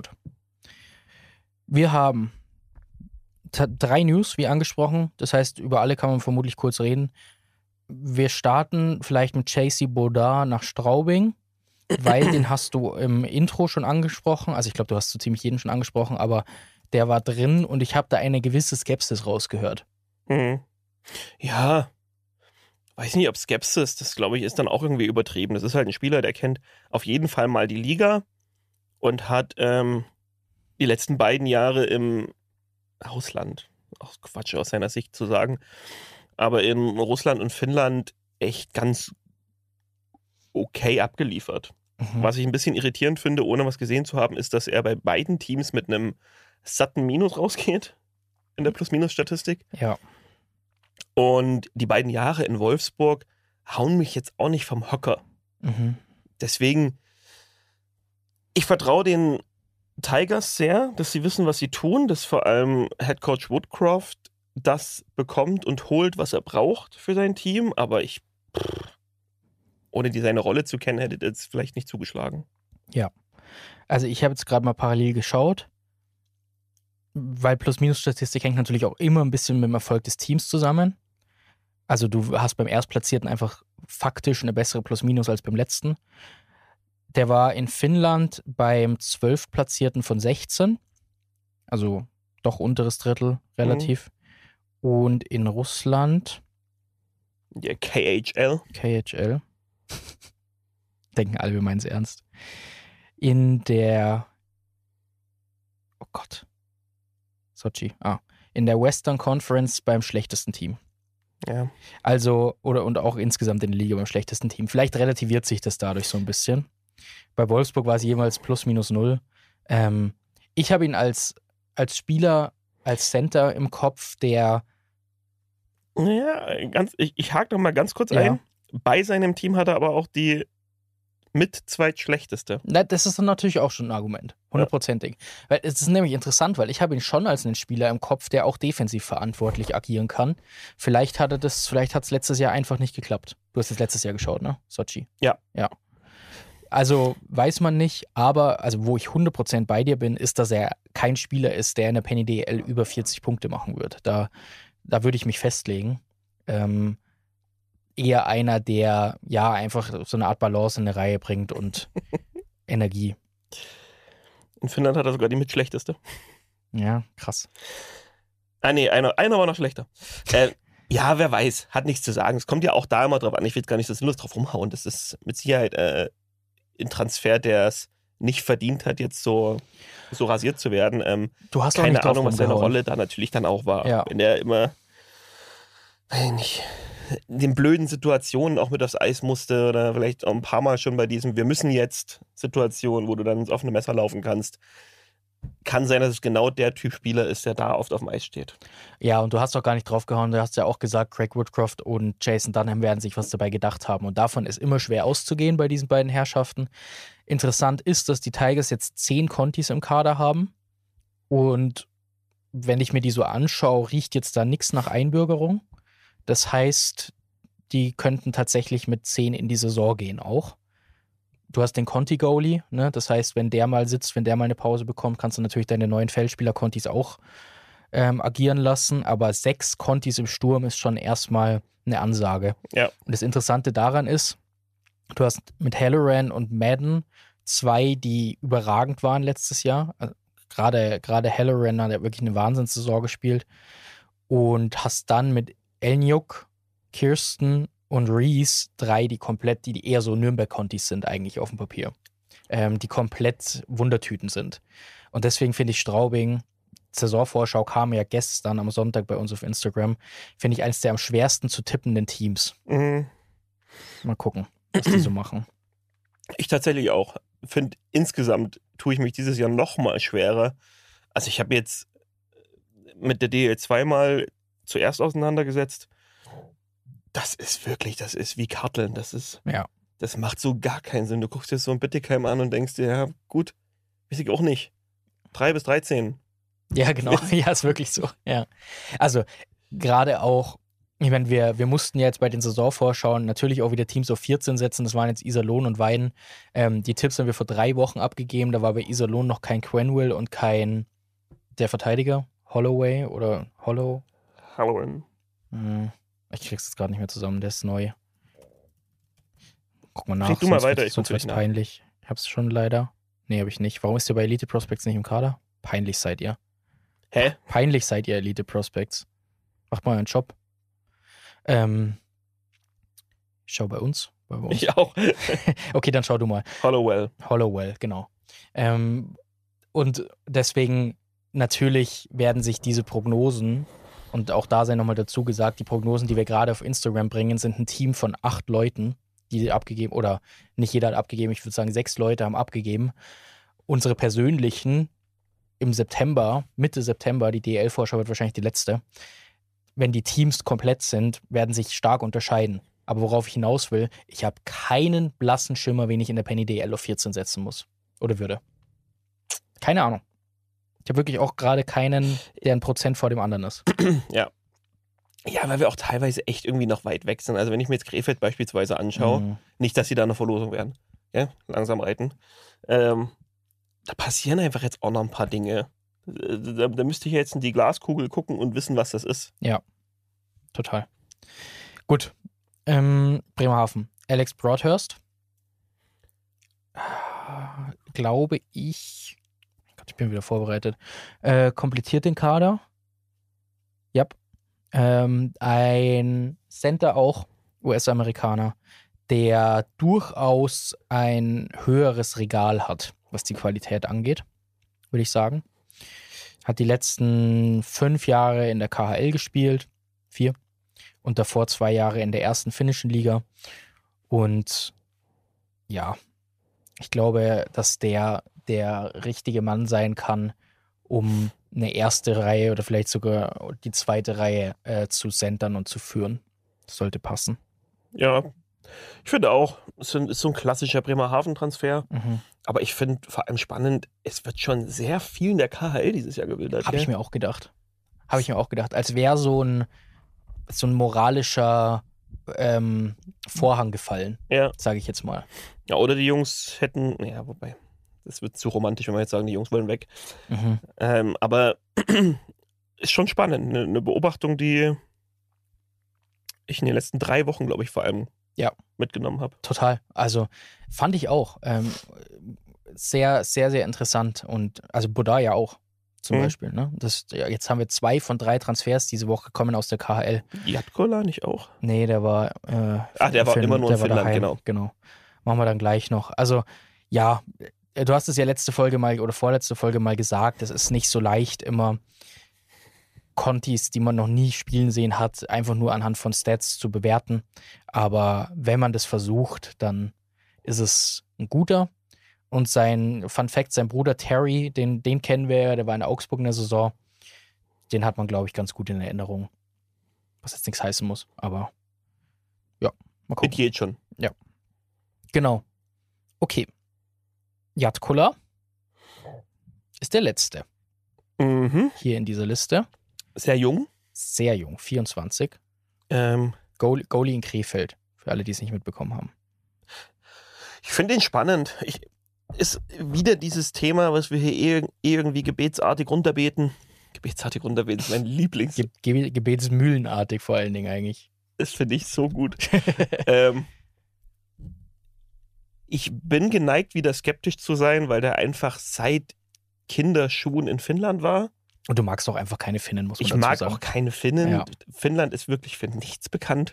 Wir haben 3 News, wie angesprochen. Das heißt, über alle kann man vermutlich kurz reden. Wir starten vielleicht mit J.C. Baudard nach Straubing, weil den hast du im Intro schon angesprochen. Also ich glaube, du hast so ziemlich jeden schon angesprochen, aber der war drin und ich habe da eine gewisse Skepsis rausgehört. Mhm. Ja, weiß nicht, ob Skepsis, das glaube ich, ist dann auch irgendwie übertrieben. Das ist halt ein Spieler, der kennt auf jeden Fall mal die Liga und hat die letzten beiden Jahre im Ausland, auch Quatsch aus seiner Sicht zu sagen, aber in Russland und Finnland echt ganz okay abgeliefert. Was ich ein bisschen irritierend finde, ohne was gesehen zu haben, ist, dass er bei beiden Teams mit einem satten Minus rausgeht in der Plus-Minus-Statistik. Ja. Und die beiden Jahre in Wolfsburg hauen mich jetzt auch nicht vom Hocker. Deswegen, ich vertraue den Tigers sehr, dass sie wissen, was sie tun, dass vor allem Headcoach Woodcroft das bekommt und holt, was er braucht für sein Team, aber ohne seine Rolle zu kennen, hätte das vielleicht nicht zugeschlagen. Ja. Also ich habe jetzt gerade mal parallel geschaut, weil Plus-Minus-Statistik hängt natürlich auch immer ein bisschen mit dem Erfolg des Teams zusammen. Also du hast beim Erstplatzierten einfach faktisch eine bessere Plus-Minus als beim letzten. Der war in Finnland beim 12. Platzierten von 16. Also doch unteres Drittel relativ. Und in Russland Der KHL. Denken alle, wir meinen es ernst. In der Sochi. In der Western Conference beim schlechtesten Team. Ja. Also, und auch insgesamt in der Liga beim schlechtesten Team. Vielleicht relativiert sich das dadurch so ein bisschen. Bei Wolfsburg war es jemals +/-0. Ich habe ihn als Spieler, als Center im Kopf, der Ja, ich hake noch mal ganz kurz ein. Bei seinem Team hat er aber auch die mit zweitschlechteste. Das ist dann natürlich auch schon ein Argument. 100%ig. Weil es ist nämlich interessant, weil ich habe ihn schon als einen Spieler im Kopf, der auch defensiv verantwortlich agieren kann. Vielleicht hat es letztes Jahr einfach nicht geklappt. Du hast es letztes Jahr geschaut, ne? Sochi. Ja. Also weiß man nicht, aber also wo ich 100% bei dir bin, ist, dass er kein Spieler ist, der in der Penny DL über 40 Punkte machen wird. Da da würde ich mich festlegen. Eher einer, der ja einfach so eine Art Balance in eine Reihe bringt und Energie. In Finnland hat er sogar die mitschlechteste. Ja, krass. Ah nee, einer war noch schlechter. Ja, wer weiß, hat nichts zu sagen. Es kommt ja auch da immer drauf an. Ich will jetzt gar nicht so sinnlos drauf rumhauen. Das ist mit Sicherheit ein Transfer, der es nicht verdient hat, jetzt so rasiert zu werden. Du hast auch keine nicht drauf Ahnung, was seine rumgehauen. Rolle da natürlich dann auch war. Ja. Wenn er immer, weiß ich nicht, in den blöden Situationen auch mit aufs Eis musste oder vielleicht auch ein paar Mal schon bei diesem Wir müssen jetzt Situation, wo du dann ins offene Messer laufen kannst. Kann sein, dass es genau der Typ Spieler ist, der da oft auf dem Eis steht. Ja, und du hast doch gar nicht draufgehauen. Du hast ja auch gesagt, Craig Woodcroft und Jason Dunham werden sich was dabei gedacht haben. Und davon ist immer schwer auszugehen bei diesen beiden Herrschaften. Interessant ist, dass die Tigers jetzt 10 Contis im Kader haben. Und wenn ich mir die so anschaue, riecht jetzt da nichts nach Einbürgerung. Das heißt, die könnten tatsächlich mit 10 in die Saison gehen auch. Du hast den Conti-Goalie, ne? Das heißt, wenn der mal sitzt, wenn der mal eine Pause bekommt, kannst du natürlich deine neuen Feldspieler-Contis auch agieren lassen. Aber 6 Contis im Sturm ist schon erstmal eine Ansage. Ja. Und das Interessante daran ist, du hast mit Halloran und Madden 2, die überragend waren letztes Jahr. Also gerade Halloran hat ja wirklich eine Wahnsinnssaison gespielt. Und hast dann mit Elniuk, Kirsten und Reese 3, die eher so Nürnberg-Contis sind eigentlich auf dem Papier. Die komplett Wundertüten sind. Und deswegen finde ich Straubing, Saisonvorschau kam ja gestern am Sonntag bei uns auf Instagram, finde ich eines der am schwersten zu tippenden Teams. Mhm. Mal gucken, was die so machen. Ich tatsächlich auch. Finde, insgesamt tue ich mich dieses Jahr noch mal schwerer. Also ich habe jetzt mit der DL zweimal zuerst auseinandergesetzt. Das ist wie Karteln. Ja. Das macht so gar keinen Sinn. Du guckst dir so ein Bittigheim an und denkst dir, ja gut, weiß ich auch nicht. 3 bis 13. Ja, genau. Ja, ist wirklich so. Ja. Also gerade auch, ich meine, wir mussten jetzt bei den Saisonvorschauen natürlich auch wieder Teams auf 14 setzen. Das waren jetzt Iserlohn und Weiden. Die Tipps haben wir vor 3 Wochen abgegeben. Da war bei Iserlohn noch kein Quenville und kein der Verteidiger, Holloway oder Hollow. Halloran. Ich krieg's jetzt gerade nicht mehr zusammen, der ist neu. Guck mal nach. Red du mal weiter, ich Sonst guck's wird's nicht nach. peinlich. Ich hab's schon leider. Nee, hab ich nicht. Warum ist der bei Elite Prospects nicht im Kader? Peinlich seid ihr. Hä? Peinlich seid ihr, Elite Prospects. Macht mal euren Job. Ich schau bei uns. Ich auch. Okay, dann schau du mal. Hollowell, genau. Und deswegen natürlich werden sich diese Prognosen, und auch da sei nochmal dazu gesagt, die Prognosen, die wir gerade auf Instagram bringen, sind ein Team von 8 Leuten, die abgegeben, oder nicht jeder hat abgegeben, ich würde sagen 6 Leute haben abgegeben. Unsere persönlichen im September, Mitte September, die DEL-Vorschau wird wahrscheinlich die letzte, wenn die Teams komplett sind, werden sich stark unterscheiden. Aber worauf ich hinaus will, ich habe keinen blassen Schimmer, wen ich in der Penny DL auf 14 setzen muss. Oder würde. Keine Ahnung. Ich habe wirklich auch gerade keinen, der 1% vor dem anderen ist. Ja. Ja, weil wir auch teilweise echt irgendwie noch weit weg sind. Also wenn ich mir jetzt Krefeld beispielsweise anschaue, nicht, dass sie da eine Verlosung werden. Ja, langsam reiten. Da passieren einfach jetzt auch noch ein paar Dinge. Da müsste ich jetzt in die Glaskugel gucken und wissen, was das ist. Ja, total. Gut. Bremerhaven. Alex Broadhurst. Glaube ich. Gott, ich bin wieder vorbereitet. Komplettiert den Kader. Ja. Ein Center auch, US-Amerikaner, der durchaus ein höheres Regal hat, was die Qualität angeht, würde ich sagen. Hat die letzten 5 Jahre in der KHL gespielt. 4. Und davor 2 Jahre in der ersten finnischen Liga. Und ja, ich glaube, dass der richtige Mann sein kann, um eine erste Reihe oder vielleicht sogar die zweite Reihe zu centern und zu führen. Das sollte passen. Ja, ich finde auch, es ist so ein klassischer Bremerhaven-Transfer. Aber ich finde vor allem spannend, es wird schon sehr viel in der KHL dieses Jahr gewildert. Habe ich mir auch gedacht. Als wäre so ein moralischer Vorhang gefallen, sage ich jetzt mal. Ja, oder die Jungs hätten, ja, wobei, das wird zu romantisch, wenn wir jetzt sagen, die Jungs wollen weg. Aber ist schon spannend. Eine Beobachtung, die ich in den letzten 3 Wochen, glaube ich, vor allem mitgenommen habe. Total. Also fand ich auch sehr, sehr, sehr interessant. Und also Bodar ja auch zum Beispiel. Ne? Jetzt haben wir 2 von 3 Transfers diese Woche kommen aus der KHL. Jatkola nicht auch? Nee, der war der war immer nur in Finnland, genau. Machen wir dann gleich noch. Also ja, du hast es ja letzte Folge mal oder vorletzte Folge mal gesagt, es ist nicht so leicht, immer Contis, die man noch nie spielen sehen hat, einfach nur anhand von Stats zu bewerten. Aber wenn man das versucht, dann ist es ein guter. Und sein Fun Fact, sein Bruder Terry, den kennen wir ja, der war in Augsburg in der Saison. Den hat man, glaube ich, ganz gut in Erinnerung. Was jetzt nichts heißen muss, aber ja, mal gucken. Mit geht schon. Ja. Genau. Okay. Jatkola ist der letzte hier in dieser Liste. Sehr jung. Sehr jung, 24. Goalie in Krefeld, für alle, die es nicht mitbekommen haben. Ich finde ihn spannend. Ist wieder dieses Thema, was wir hier irgendwie gebetsartig runterbeten. Gebetsartig runterbeten ist mein Lieblings. Gebetsmühlenartig vor allen Dingen eigentlich. Das finde ich so gut. Ich bin geneigt, wieder skeptisch zu sein, weil der einfach seit Kinderschuhen in Finnland war. Und du magst auch einfach keine Finnen, muss man dazu sagen. Ich mag auch keine Finnen. Ja. Finnland ist wirklich für nichts bekannt.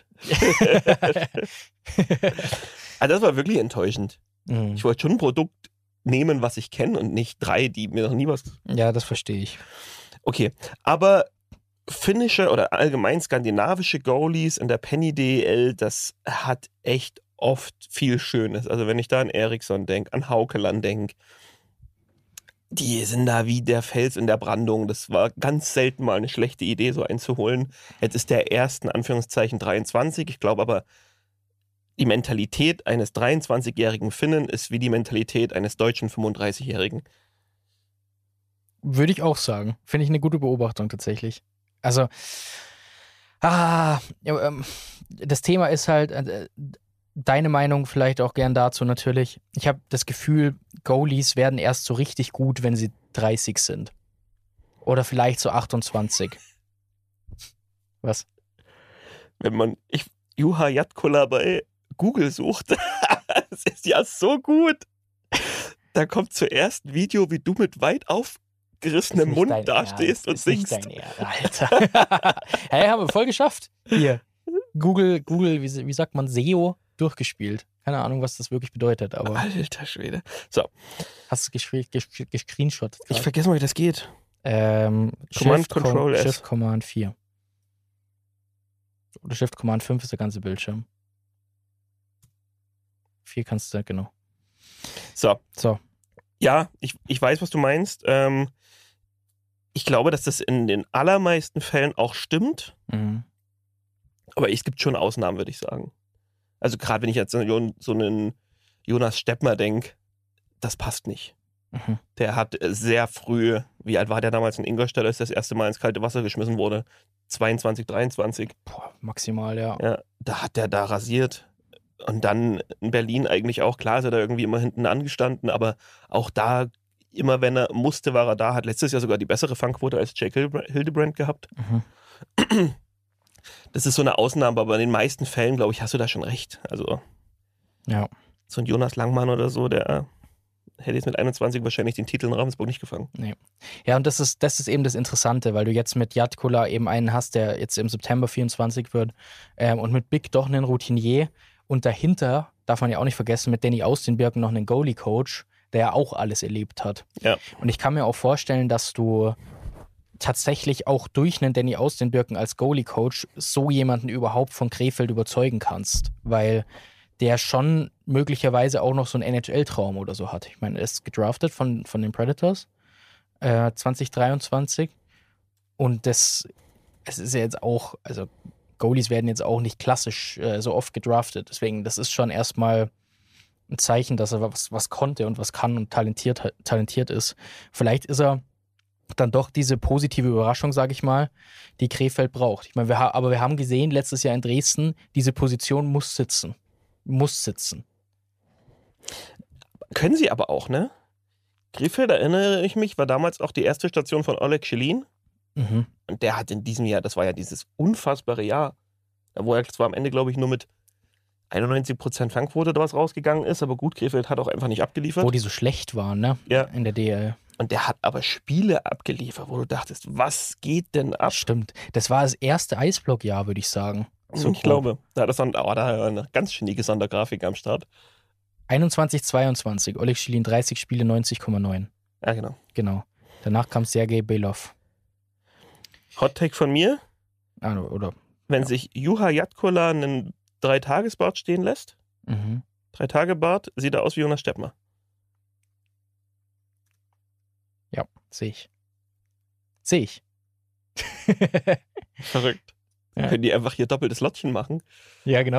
Also das war wirklich enttäuschend. Ich wollte schon ein Produkt nehmen, was ich kenne und nicht 3, die mir noch nie was... Ja, das verstehe ich. Okay, aber finnische oder allgemein skandinavische Goalies in der Penny DEL, das hat echt oft viel Schönes. Also wenn ich da an Eriksson denke, an Haukeland denke, die sind da wie der Fels in der Brandung. Das war ganz selten mal eine schlechte Idee, so einzuholen. Jetzt ist der erste, in Anführungszeichen, 23. Ich glaube aber, die Mentalität eines 23-jährigen Finnen ist wie die Mentalität eines deutschen 35-jährigen. Würde ich auch sagen. Finde ich eine gute Beobachtung tatsächlich. Also, das Thema ist halt, deine Meinung vielleicht auch gern dazu natürlich. Ich habe das Gefühl, Goalies werden erst so richtig gut, wenn sie 30 sind. Oder vielleicht so 28. Was? Wenn man Juha Jatkola bei Google sucht, das ist ja so gut. Da kommt zuerst ein Video, wie du mit weit aufgerissenem Mund dastehst und singst. Das ist nicht dein Ernst, Alter. Hey, haben wir voll geschafft. Hier. Google, wie sagt man, SEO durchgespielt. Keine Ahnung, was das wirklich bedeutet, aber. Alter Schwede. So. Hast du gescreenshottet? Ich vergesse mal, wie das geht. Shift, Control S. Shift Command 4. Oder Shift Command 5 ist der ganze Bildschirm. 4 kannst du, genau. So. So. Ja, ich weiß, was du meinst. Ich glaube, dass das in den allermeisten Fällen auch stimmt. Mhm. Aber es gibt schon Ausnahmen, würde ich sagen. Also gerade wenn ich jetzt so einen Jonas Steppmer denke, das passt nicht. Mhm. Der hat sehr früh, wie alt war der damals in Ingolstadt, als das erste Mal ins kalte Wasser geschmissen wurde? 22, 23. Boah, maximal, ja. Ja, da hat der da rasiert. Und dann in Berlin eigentlich auch, klar ist er da irgendwie immer hinten angestanden, aber auch da, immer wenn er musste, war er da, hat letztes Jahr sogar die bessere Fangquote als Jake Hildebrand gehabt. Mhm. Das ist so eine Ausnahme, aber in den meisten Fällen, glaube ich, hast du da schon recht. Also ja. So ein Jonas Langmann oder so, der hätte jetzt mit 21 wahrscheinlich den Titel in Ravensburg nicht gefangen. Nee. Ja, und das ist eben das Interessante, weil du jetzt mit Jatkola eben einen hast, der jetzt im September 24 wird und mit Big doch einen Routinier und dahinter, darf man ja auch nicht vergessen, mit Danny Austenbirken noch einen Goalie-Coach, der ja auch alles erlebt hat. Ja. Und ich kann mir auch vorstellen, dass du tatsächlich auch durch einen Danny Austenbirken als Goalie-Coach so jemanden überhaupt von Krefeld überzeugen kannst, weil der schon möglicherweise auch noch so einen NHL-Traum oder so hat. Ich meine, er ist gedraftet von den Predators 2023 und es ist ja jetzt auch, also Goalies werden jetzt auch nicht klassisch so oft gedraftet, deswegen das ist schon erstmal ein Zeichen, dass er was konnte und was kann und talentiert ist. Vielleicht ist er dann doch diese positive Überraschung, sage ich mal, die Krefeld braucht. Ich meine, wir haben gesehen, letztes Jahr in Dresden, diese Position muss sitzen. Können sie aber auch, ne? Krefeld, erinnere ich mich, war damals auch die erste Station von Oleg Schelin. Mhm. Und der hat in diesem Jahr, das war ja dieses unfassbare Jahr, wo er zwar am Ende, glaube ich, nur mit 91% Fangquote oder was rausgegangen ist, aber gut, Krefeld hat auch einfach nicht abgeliefert. Wo die so schlecht waren, ne? Ja. In der DL. Und der hat aber Spiele abgeliefert, wo du dachtest, was geht denn ab? Stimmt. Das war das erste Eisblock-Jahr, würde ich sagen. So Ich glaube, da hat er eine ganz schöne Sondergrafik am Start. 21, 22. Oleg Schilin 30 Spiele, 90,9. Ja, genau. Genau. Danach kam Sergei Belov. Hot Take von mir, Oder? wenn sich Juha Jatkola einen 3-Tages-Bart stehen lässt, Mhm. 3-Tage-Bart, sieht er aus wie Jonas Steppmer. Ja, sehe ich. Sehe ich. Verrückt. Ja. Können die einfach hier doppeltes Lottchen machen? Ja, genau.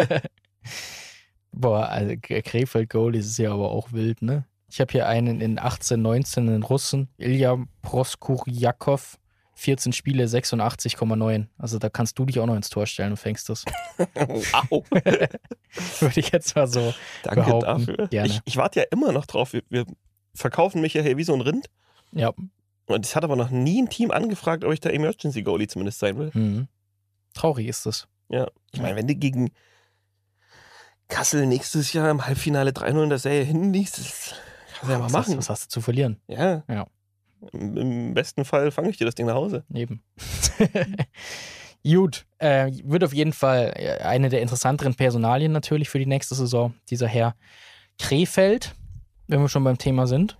Boah, also Krefeld-Goal ist ja aber auch wild, ne? Ich habe hier einen in 18, 19, einen Russen, Ilya Proskurjakov, 14 Spiele, 86,9. Also da kannst du dich auch noch ins Tor stellen und fängst das. Wow. Würde ich jetzt mal so Danke behaupten. dafür. Gerne. Ich warte ja immer noch drauf. Wir verkaufen mich ja hier wie so ein Rind. Ja. Und es hat aber noch nie ein Team angefragt, ob ich da Emergency Goalie zumindest sein will. Mhm. Traurig ist das. Ja. Ich meine, wenn du gegen Kassel nächstes Jahr im Halbfinale 3-0 in der Serie hinliegst, das kannst du ja mal machen. Was hast du zu verlieren? Ja. Ja. Im besten Fall fange ich dir das Ding nach Hause. Eben. Gut. Wird auf jeden Fall eine der interessanteren Personalien natürlich für die nächste Saison, dieser Herr Krefeld, wenn wir schon beim Thema sind.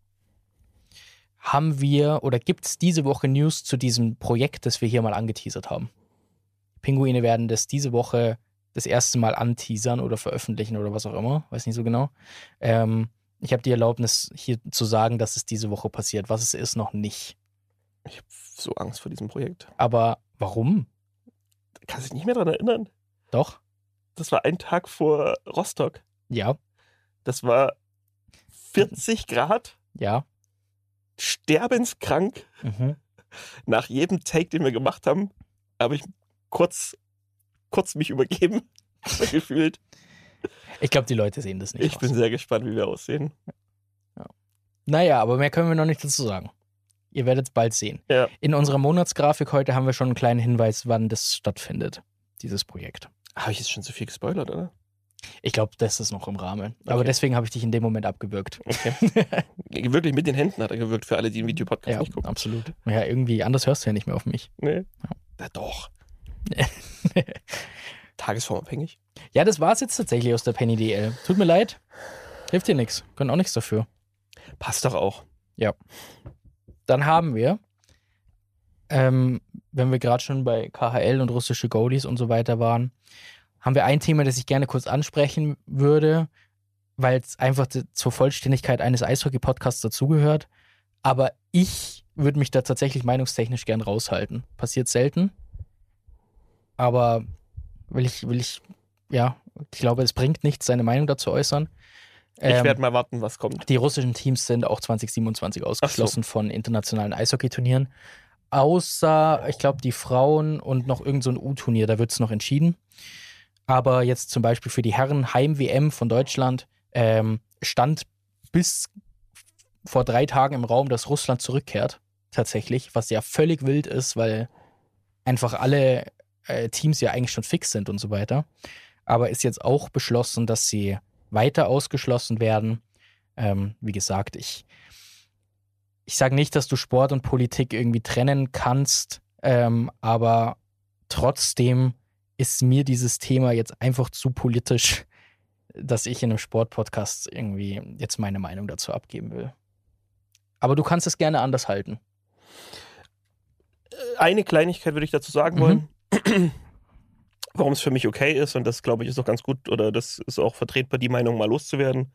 Gibt es diese Woche News zu diesem Projekt, das wir hier mal angeteasert haben? Pinguine werden das diese Woche das erste Mal anteasern oder veröffentlichen oder was auch immer, weiß nicht so genau. Ich habe die Erlaubnis, hier zu sagen, dass es diese Woche passiert. Was es ist, noch nicht. Ich habe so Angst vor diesem Projekt. Aber warum? Kannst du dich nicht mehr daran erinnern? Doch? Das war ein Tag vor Rostock. Ja. Das war 40 Grad, Ja. sterbenskrank. Mhm. Nach jedem Take, den wir gemacht haben, habe ich kurz mich übergeben, gefühlt. Ich glaube, die Leute sehen das nicht. Ich bin sehr gespannt, wie wir aussehen. Naja, aber mehr können wir noch nicht dazu sagen. Ihr werdet es bald sehen. Ja. In unserer Monatsgrafik heute haben wir schon einen kleinen Hinweis, wann das stattfindet, dieses Projekt. Habe ich jetzt schon zu viel gespoilert, oder? Ich glaube, das ist noch im Rahmen. Aber Okay. deswegen habe ich dich in dem Moment abgewürgt. Okay. Wirklich mit den Händen hat er gewirkt, für alle, die den Videopodcast Ja, nicht gucken. absolut. Ja, irgendwie anders hörst du ja nicht mehr auf mich. Nee. Ja. Na doch. Tagesformabhängig. Ja, das war es jetzt tatsächlich aus der Penny DL. Tut mir leid. Hilft dir nichts. Können auch nichts dafür. Passt doch auch. Ja. Dann haben wir, wenn wir gerade schon bei KHL und russische Goalies und so weiter waren, haben wir ein Thema, das ich gerne kurz ansprechen würde, weil es einfach zur Vollständigkeit eines Eishockey-Podcasts dazugehört. Aber ich würde mich da tatsächlich meinungstechnisch gern raushalten. Passiert selten. Aber ich glaube, es bringt nichts, seine Meinung dazu äußern. Ich werde mal warten, was kommt. Die russischen Teams sind auch 2027 ausgeschlossen von internationalen Eishockeyturnieren. Außer, ich glaube, die Frauen und noch irgend so ein U-Turnier, da wird es noch entschieden. Aber jetzt zum Beispiel für die Herren Heim-WM von Deutschland stand bis vor 3 Tagen im Raum, dass Russland zurückkehrt. Tatsächlich, was ja völlig wild ist, weil einfach alle Teams ja eigentlich schon fix sind und so weiter. Aber ist jetzt auch beschlossen, dass sie weiter ausgeschlossen werden. Wie gesagt, ich sage nicht, dass du Sport und Politik irgendwie trennen kannst, aber trotzdem ist mir dieses Thema jetzt einfach zu politisch, dass ich in einem Sportpodcast irgendwie jetzt meine Meinung dazu abgeben will. Aber du kannst es gerne anders halten. Eine Kleinigkeit würde ich dazu sagen wollen. Warum es für mich okay ist, und das, glaube ich, ist auch ganz gut, oder das ist auch vertretbar, die Meinung mal loszuwerden.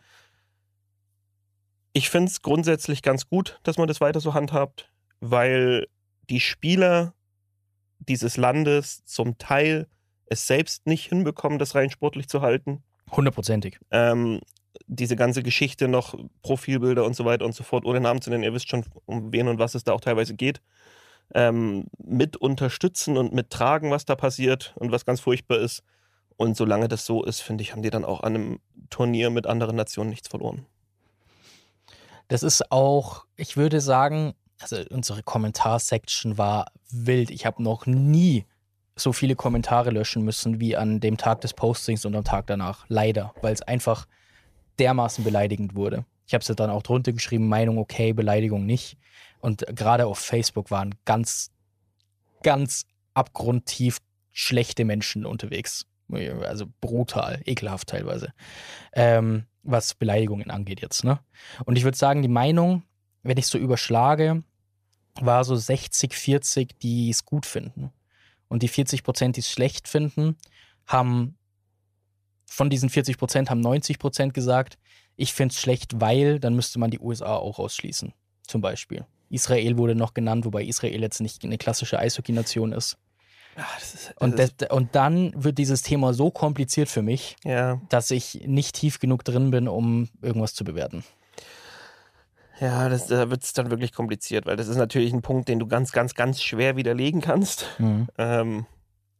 Ich finde es grundsätzlich ganz gut, dass man das weiter so handhabt, weil die Spieler dieses Landes zum Teil es selbst nicht hinbekommen, das rein sportlich zu halten. 100%. Diese ganze Geschichte noch, Profilbilder und so weiter und so fort, ohne Namen zu nennen, ihr wisst schon, um wen und was es da auch teilweise geht. Mit unterstützen und mittragen, was da passiert und was ganz furchtbar ist. Und solange das so ist, finde ich, haben die dann auch an einem Turnier mit anderen Nationen nichts verloren. Das ist auch, ich würde sagen, Also unsere Kommentarsection war wild. Ich habe noch nie so viele Kommentare löschen müssen wie an dem Tag des Postings und am Tag danach. Leider, weil es einfach dermaßen beleidigend wurde. Ich habe es ja dann auch drunter geschrieben, Meinung okay, Beleidigung nicht. Und gerade auf Facebook waren ganz, ganz abgrundtief schlechte Menschen unterwegs. Also brutal, ekelhaft teilweise. Was Beleidigungen angeht jetzt, ne? Und ich würde sagen, die Meinung, wenn ich so überschlage, war so 60-40, die es gut finden. Und die 40%, die es schlecht finden, haben von diesen 40% haben 90% gesagt, ich finde es schlecht, weil dann müsste man die USA auch ausschließen. Zum Beispiel. Israel wurde noch genannt, wobei Israel jetzt nicht eine klassische Eishockey-Nation ist. Und dann wird dieses Thema so kompliziert für mich, dass ich nicht tief genug drin bin, um irgendwas zu bewerten. Ja, da wird es dann wirklich kompliziert, weil das ist natürlich ein Punkt, den du ganz, ganz, ganz schwer widerlegen kannst. Mhm.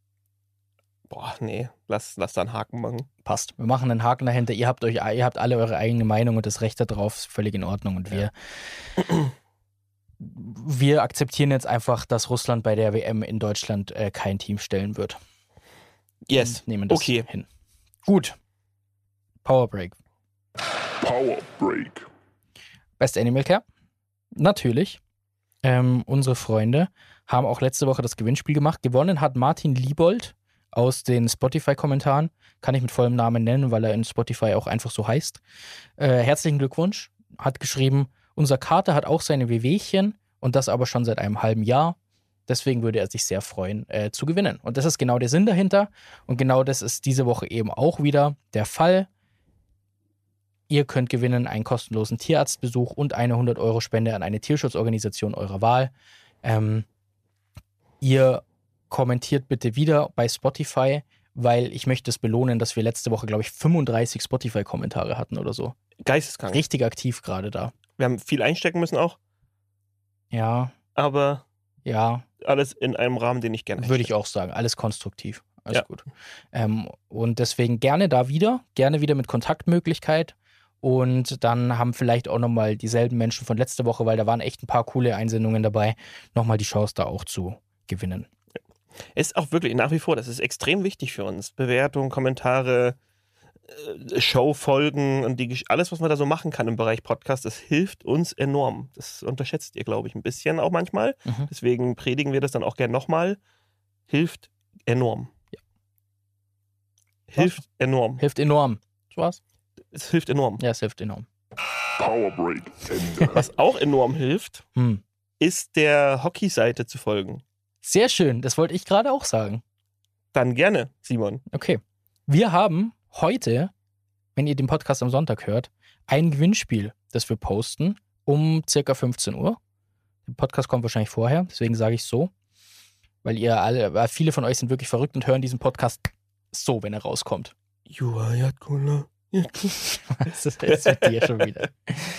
Nee, lass da einen Haken machen. Passt. Wir machen einen Haken dahinter. Ihr habt alle eure eigene Meinung und das Recht darauf, ist völlig in Ordnung. Und wir akzeptieren jetzt einfach, dass Russland bei der WM in Deutschland kein Team stellen wird. Yes. Und nehmen das hin. Gut. Powerbreak. Best Animal Care. Natürlich. Unsere Freunde haben auch letzte Woche das Gewinnspiel gemacht. Gewonnen hat Martin Liebold aus den Spotify-Kommentaren. Kann ich mit vollem Namen nennen, weil er in Spotify auch einfach so heißt. Herzlichen Glückwunsch. Hat geschrieben, unser Kater hat auch seine Wehwehchen und das aber schon seit einem halben Jahr. Deswegen würde er sich sehr freuen, zu gewinnen. Und das ist genau der Sinn dahinter. Und genau das ist diese Woche eben auch wieder der Fall. Ihr könnt gewinnen einen kostenlosen Tierarztbesuch und eine 100-Euro-Spende an eine Tierschutzorganisation eurer Wahl. Ihr kommentiert bitte wieder bei Spotify, weil ich möchte es belohnen, dass wir letzte Woche, glaube ich, 35 Spotify-Kommentare hatten oder so. Geisteskrank. Richtig aktiv gerade da. Wir haben viel einstecken müssen auch. Ja. Aber ja, alles in einem Rahmen, den ich gerne hätte. Würde ich auch sagen. Alles konstruktiv. Alles Ja. gut. Und deswegen gerne wieder mit Kontaktmöglichkeit. Und dann haben vielleicht auch nochmal dieselben Menschen von letzter Woche, weil da waren echt ein paar coole Einsendungen dabei, nochmal die Chance da auch zu gewinnen. Ist auch wirklich nach wie vor, das ist extrem wichtig für uns. Bewertungen, Kommentare, Showfolgen und alles, was man da so machen kann im Bereich Podcast, das hilft uns enorm. Das unterschätzt ihr, glaube ich, ein bisschen auch manchmal. Mhm. Deswegen predigen wir das dann auch gern nochmal. Hilft enorm. Ja. Hilft enorm. Hilft enorm. So was? Es hilft enorm. Ja, es hilft enorm. Powerbreak. Ende. Was auch enorm hilft, Hm. ist der Hockey-Seite zu folgen. Sehr schön. Das wollte ich gerade auch sagen. Dann gerne, Simon. Okay. Wir haben heute, wenn ihr den Podcast am Sonntag hört, ein Gewinnspiel, das wir posten um circa 15 Uhr. Der Podcast kommt wahrscheinlich vorher, deswegen sage ich so. Weil viele von euch sind wirklich verrückt und hören diesen Podcast so, wenn er rauskommt. Juhajatkula. Das ist mit dir schon wieder.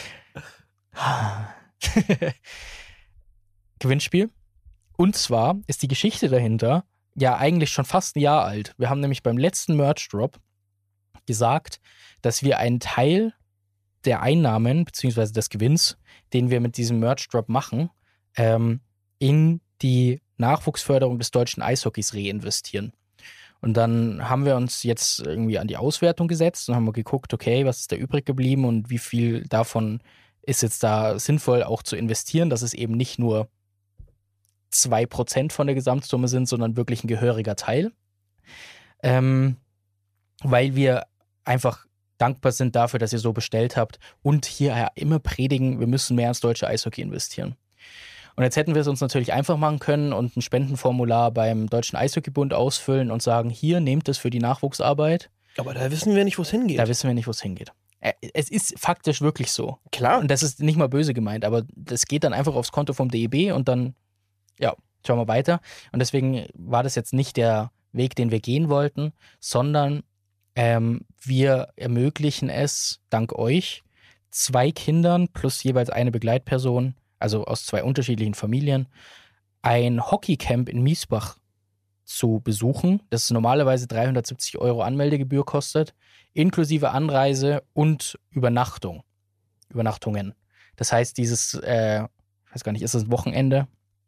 Gewinnspiel. Und zwar ist die Geschichte dahinter ja eigentlich schon fast ein Jahr alt. Wir haben nämlich beim letzten Merch-Drop gesagt, dass wir einen Teil der Einnahmen bzw. des Gewinns, den wir mit diesem Merch-Drop machen, in die Nachwuchsförderung des deutschen Eishockeys reinvestieren. Und dann haben wir uns jetzt irgendwie an die Auswertung gesetzt und haben geguckt, okay, was ist da übrig geblieben und wie viel davon ist jetzt da sinnvoll auch zu investieren, dass es eben nicht nur 2% von der Gesamtsumme sind, sondern wirklich ein gehöriger Teil. Weil wir einfach dankbar sind dafür, dass ihr so bestellt habt und hier ja immer predigen, wir müssen mehr ins deutsche Eishockey investieren. Und jetzt hätten wir es uns natürlich einfach machen können und ein Spendenformular beim Deutschen Eishockeybund ausfüllen und sagen, hier, nehmt es für die Nachwuchsarbeit. Aber da wissen wir nicht, wo es hingeht. Da wissen wir nicht, wo es hingeht. Es ist faktisch wirklich so. Klar. Und das ist nicht mal böse gemeint, aber das geht dann einfach aufs Konto vom DEB und dann, ja, schauen wir weiter. Und deswegen war das jetzt nicht der Weg, den wir gehen wollten, sondern wir ermöglichen es, dank euch, 2 Kindern plus jeweils eine Begleitperson, also aus 2 unterschiedlichen Familien, ein Hockeycamp in Miesbach zu besuchen, das normalerweise 370 € Anmeldegebühr kostet, inklusive Anreise und Übernachtungen. Das heißt, dieses Ich weiß gar nicht, ist es ein Wochenende?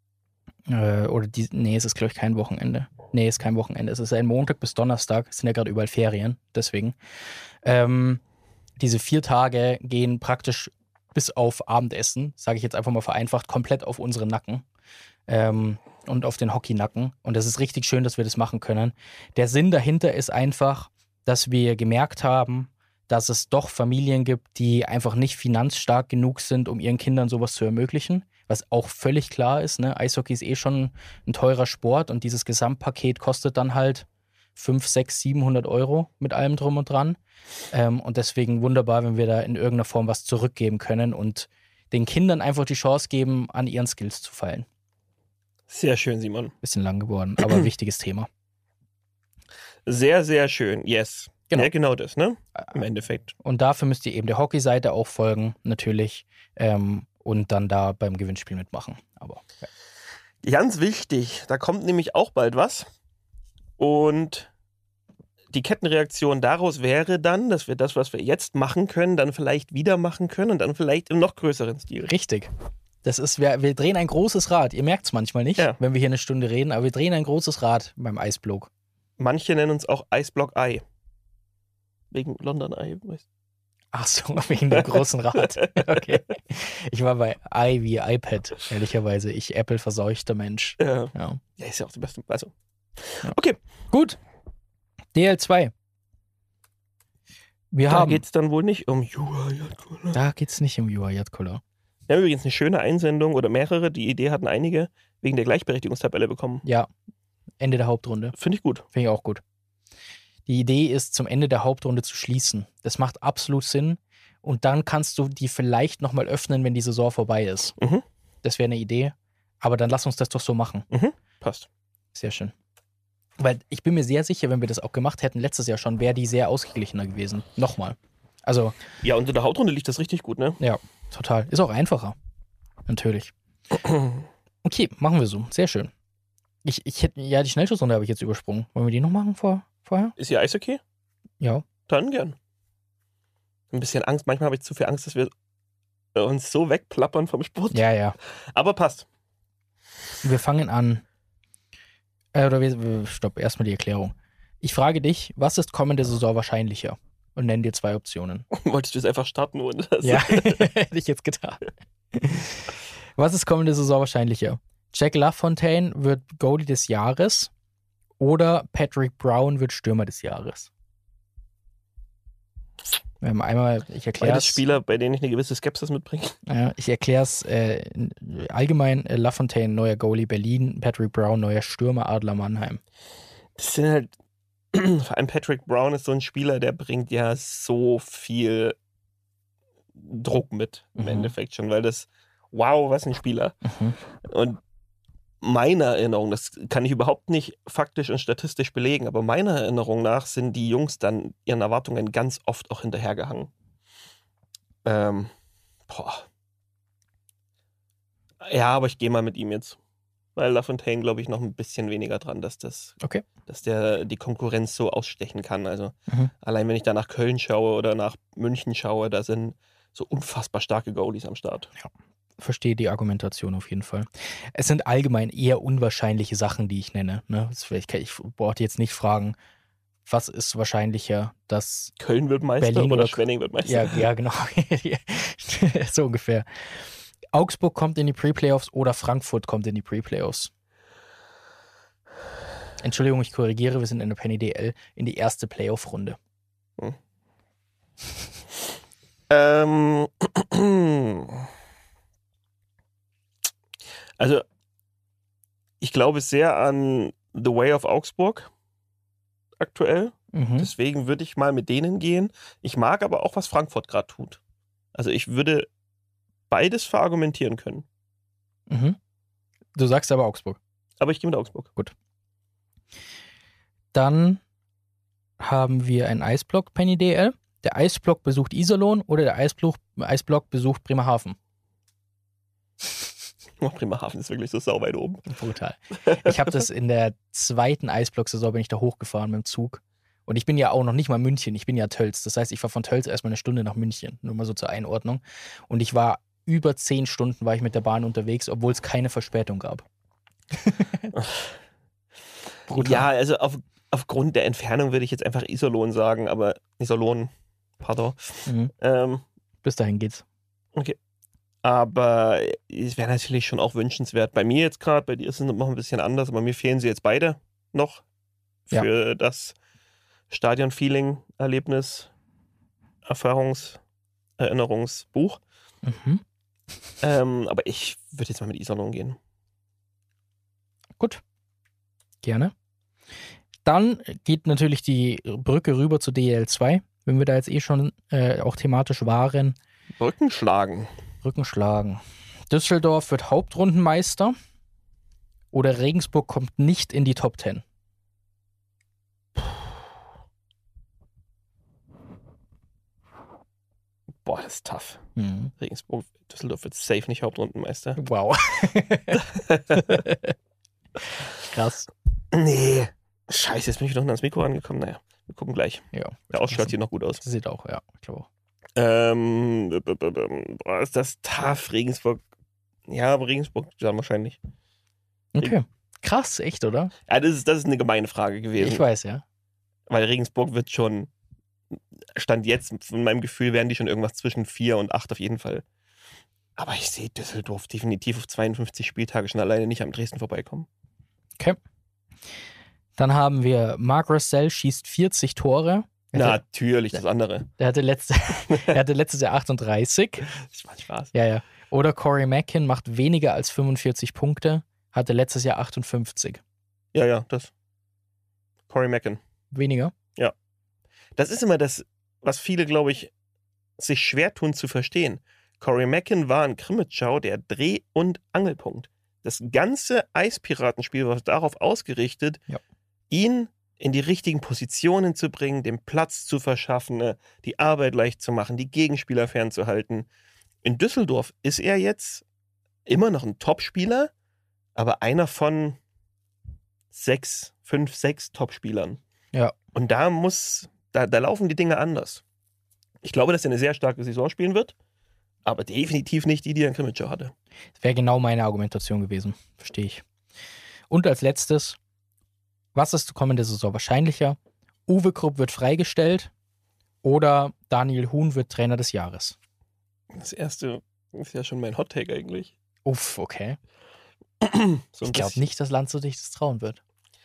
Nee, es ist, glaube ich, kein Wochenende. Nee, es ist kein Wochenende. Es ist ein Montag bis Donnerstag. Es sind ja gerade überall Ferien, deswegen. Diese 4 Tage gehen praktisch bis auf Abendessen, sage ich jetzt einfach mal vereinfacht, komplett auf unseren Nacken. Und auf den Hockeynacken. Und das ist richtig schön, dass wir das machen können. Der Sinn dahinter ist einfach, dass wir gemerkt haben, dass es doch Familien gibt, die einfach nicht finanzstark genug sind, um ihren Kindern sowas zu ermöglichen. Was auch völlig klar ist, ne? Eishockey ist schon ein teurer Sport und dieses Gesamtpaket kostet dann halt 500, 600, 700 Euro mit allem drum und dran. Und deswegen wunderbar, wenn wir da in irgendeiner Form was zurückgeben können und den Kindern einfach die Chance geben, an ihren Skills zu feilen. Sehr schön, Simon. Bisschen lang geworden, aber wichtiges Thema. Sehr, sehr schön. Yes. Genau. Ja, genau das, ne? Im Endeffekt. Und dafür müsst ihr eben der Hockey-Seite auch folgen, natürlich. Und dann da beim Gewinnspiel mitmachen. Aber ja. Ganz wichtig, da kommt nämlich auch bald was. Und die Kettenreaktion daraus wäre dann, dass wir das, was wir jetzt machen können, dann vielleicht wieder machen können und dann vielleicht im noch größeren Stil. Richtig. Das ist, wir drehen ein großes Rad. Ihr merkt es manchmal nicht, wenn wir hier eine Stunde reden, aber wir drehen ein großes Rad beim Eisblock. Manche nennen uns auch Eisblock Eye. Wegen London Eye. Ach so, wegen dem großen Rad. Okay. Ich war bei i wie iPad, ehrlicherweise. Ich Apple-verseuchter Mensch. Ja, Ja. ist ja auch die beste. Also. Ja. Okay. Gut. DL2. Da geht es dann wohl nicht um Juha Jatkola. Da geht es nicht um Juha Jatkola. Wir haben übrigens eine schöne Einsendung oder mehrere. Die Idee hatten einige wegen der Gleichberechtigungstabelle bekommen. Ja. Ende der Hauptrunde. Finde ich gut. Finde ich auch gut. Die Idee ist, zum Ende der Hauptrunde zu schließen. Das macht absolut Sinn. Und dann kannst du die vielleicht nochmal öffnen, wenn die Saison vorbei ist. Mhm. Das wäre eine Idee. Aber dann lass uns das doch so machen. Mhm. Passt. Sehr schön. Weil ich bin mir sehr sicher, wenn wir das auch gemacht hätten, letztes Jahr schon, wäre die sehr ausgeglichener gewesen. Nochmal. Also. Ja, und in der Hauptrunde liegt das richtig gut, ne? Ja, total. Ist auch einfacher. Natürlich. Okay, machen wir so. Sehr schön. Ich hätte, ja, die Schnellschussrunde habe ich jetzt übersprungen. Wollen wir die noch machen vorher? Ist hier Eishockey? Ja. Dann gern. Ein bisschen Angst. Manchmal habe ich zu viel Angst, dass wir uns so wegplappern vom Sport. Ja. Aber passt. Wir fangen an. Stopp, erstmal die Erklärung. Ich frage dich, was ist kommende Saison wahrscheinlicher? Und nenn dir 2 Optionen. Wolltest du es einfach starten ohne das? Ja, hätte ich jetzt getan. Was ist kommende Saison wahrscheinlicher? Jack LaFontaine wird Goalie des Jahres oder Patrick Brown wird Stürmer des Jahres? Wir haben einmal, ich erkläre Beides Spieler, bei denen ich eine gewisse Skepsis mitbringe. Ja, ich erkläre es allgemein. LaFontaine, neuer Goalie Berlin, Patrick Brown, neuer Stürmer Adler Mannheim. Das sind halt, vor allem Patrick Brown ist so ein Spieler, der bringt ja so viel Druck mit, im Endeffekt schon, weil das, wow, was ein Spieler. Und meiner Erinnerung, das kann ich überhaupt nicht faktisch und statistisch belegen, aber meiner Erinnerung nach sind die Jungs dann ihren Erwartungen ganz oft auch hinterhergehangen. Ja, aber ich gehe mal mit ihm jetzt. Weil LaFontaine, glaube ich, noch ein bisschen weniger dran, dass der die Konkurrenz so ausstechen kann. Also allein wenn ich da nach Köln schaue oder nach München schaue, da sind so unfassbar starke Goalies am Start. Ja. Verstehe die Argumentation auf jeden Fall. Es sind allgemein eher unwahrscheinliche Sachen, die ich nenne. Ne? Ich brauche jetzt nicht fragen, was ist wahrscheinlicher, dass Köln wird Meister Berlin oder Schwenning wird Meister? Ja, genau. So ungefähr. Augsburg kommt in die Pre-Playoffs oder Frankfurt kommt in die Pre-Playoffs. Entschuldigung, ich korrigiere, wir sind in der Penny DL in die erste Playoff-Runde. Also, ich glaube sehr an The Way of Augsburg aktuell. Deswegen würde ich mal mit denen gehen. Ich mag aber auch, was Frankfurt gerade tut. Also, ich würde beides verargumentieren können. Du sagst aber Augsburg. Aber ich gehe mit Augsburg. Gut. Dann haben wir einen Eisblock Penny DL. Der Eisblock besucht Iserlohn oder der Eisblock besucht Bremerhaven. Bremerhaven ist wirklich so sauweit oben. Brutal. Ich habe das in der 2. Eisblock-Saison, bin ich da hochgefahren mit dem Zug. Und ich bin ja auch noch nicht mal München, ich bin ja Tölz. Das heißt, ich war von Tölz erstmal eine Stunde nach München. Nur mal so zur Einordnung. Und ich war über 10 Stunden war ich mit der Bahn unterwegs, obwohl es keine Verspätung gab. Brutal. Ja, also aufgrund der Entfernung würde ich jetzt einfach Iserlohn sagen, aber pardon. Mhm. Bis dahin geht's. Okay. Aber es wäre natürlich schon auch wünschenswert. Bei mir jetzt gerade, bei dir ist es noch ein bisschen anders, aber mir fehlen sie jetzt beide noch für das Stadion-Feeling, Erlebnis, Erinnerungsbuch. Mhm. Aber ich würde jetzt mal mit Iserlohn gehen. Gut. Gerne. Dann geht natürlich die Brücke rüber zu DEL2, wenn wir da jetzt schon auch thematisch waren. Rückenschlagen. Düsseldorf wird Hauptrundenmeister oder Regensburg kommt nicht in die Top 10. Boah, das ist tough. Mhm. Düsseldorf wird safe nicht Hauptrundenmeister. Wow. Krass. Nee. Scheiße, jetzt bin ich wieder ans Mikro angekommen. Naja, wir gucken gleich. Ja. Der Ausschlag sieht noch gut aus. Das sieht auch, ja. Ich glaube auch. Boah, ist das tough, Regensburg. Ja, aber Regensburg dann wahrscheinlich. Okay. Krass, echt, oder? Ja, das ist eine gemeine Frage gewesen. Ich weiß, ja. Weil Regensburg wird schon, Stand jetzt, von meinem Gefühl, werden die schon irgendwas zwischen 4 und 8 auf jeden Fall. Aber ich sehe Düsseldorf definitiv auf 52 Spieltage schon alleine nicht am Dresden vorbeikommen. Okay. Dann haben wir Marc Russell schießt 40 Tore. Natürlich, das andere. Er hatte letztes Jahr 38. Das macht Spaß. Ja. Oder Corey Mackin macht weniger als 45 Punkte, hatte letztes Jahr 58. Ja, das. Corey Mackin. Weniger? Ja. Das ist immer das, was viele, glaube ich, sich schwer tun zu verstehen. Corey Mackin war in Krimitschau der Dreh- und Angelpunkt. Das ganze Eispiratenspiel war darauf ausgerichtet, ihn in die richtigen Positionen zu bringen, den Platz zu verschaffen, die Arbeit leicht zu machen, die Gegenspieler fernzuhalten. In Düsseldorf ist er jetzt immer noch ein Topspieler, aber einer von 5, 6 Topspielern. Ja. Und da laufen die Dinge anders. Ich glaube, dass er eine sehr starke Saison spielen wird, aber definitiv nicht die er in Krimitschau hatte. Das wäre genau meine Argumentation gewesen. Verstehe ich. Und als letztes, was ist zur kommenden Saison wahrscheinlicher? Uwe Krupp wird freigestellt oder Daniel Huhn wird Trainer des Jahres? Das erste ist ja schon mein Hot-Take eigentlich. Uff, okay. Ich glaube nicht, dass Landshut sich das trauen wird.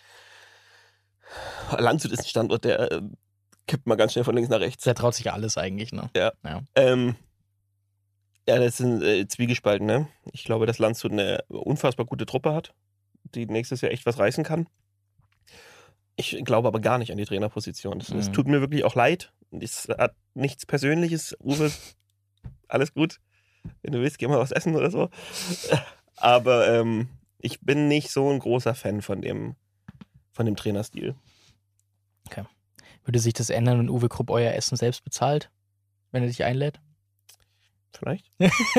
Landshut ist ein Standort, der kippt mal ganz schnell von links nach rechts. Der traut sich ja alles eigentlich, ne? Ja. Ja, das sind Zwiegespalten, ne? Ich glaube, dass Landshut eine unfassbar gute Truppe hat, die nächstes Jahr echt was reißen kann. Ich glaube aber gar nicht an die Trainerposition. Es tut mir wirklich auch leid. Es hat nichts Persönliches. Uwe, alles gut. Wenn du willst, geh mal was essen oder so. Aber ich bin nicht so ein großer Fan von dem Trainerstil. Okay. Würde sich das ändern, wenn Uwe Krupp euer Essen selbst bezahlt? Wenn er dich einlädt? Vielleicht.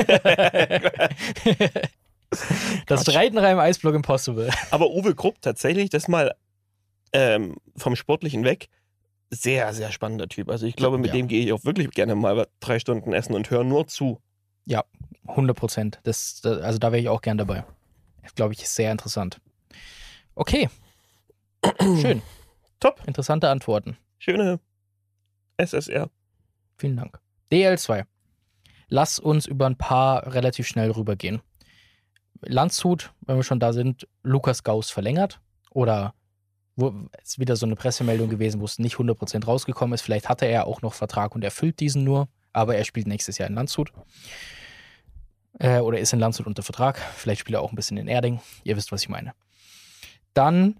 Das Streitenreih im Eisblock Impossible. Aber Uwe Krupp tatsächlich, das mal vom Sportlichen weg, sehr, sehr spannender Typ. Also ich glaube, mit dem gehe ich auch wirklich gerne mal 3 Stunden essen und höre nur zu. Ja, 100%. Also da wäre ich auch gern dabei. Das, glaube ich, ist sehr interessant. Okay. Schön. Top. Interessante Antworten. Schöne SSR. Vielen Dank. DL2. Lass uns über ein paar relativ schnell rübergehen. Landshut, wenn wir schon da sind, Lukas Gauss verlängert. Oder ist wieder so eine Pressemeldung gewesen, wo es nicht 100% rausgekommen ist. Vielleicht hatte er auch noch Vertrag und erfüllt diesen nur. Aber er spielt nächstes Jahr in Landshut. Oder ist in Landshut unter Vertrag. Vielleicht spielt er auch ein bisschen in Erding. Ihr wisst, was ich meine. Dann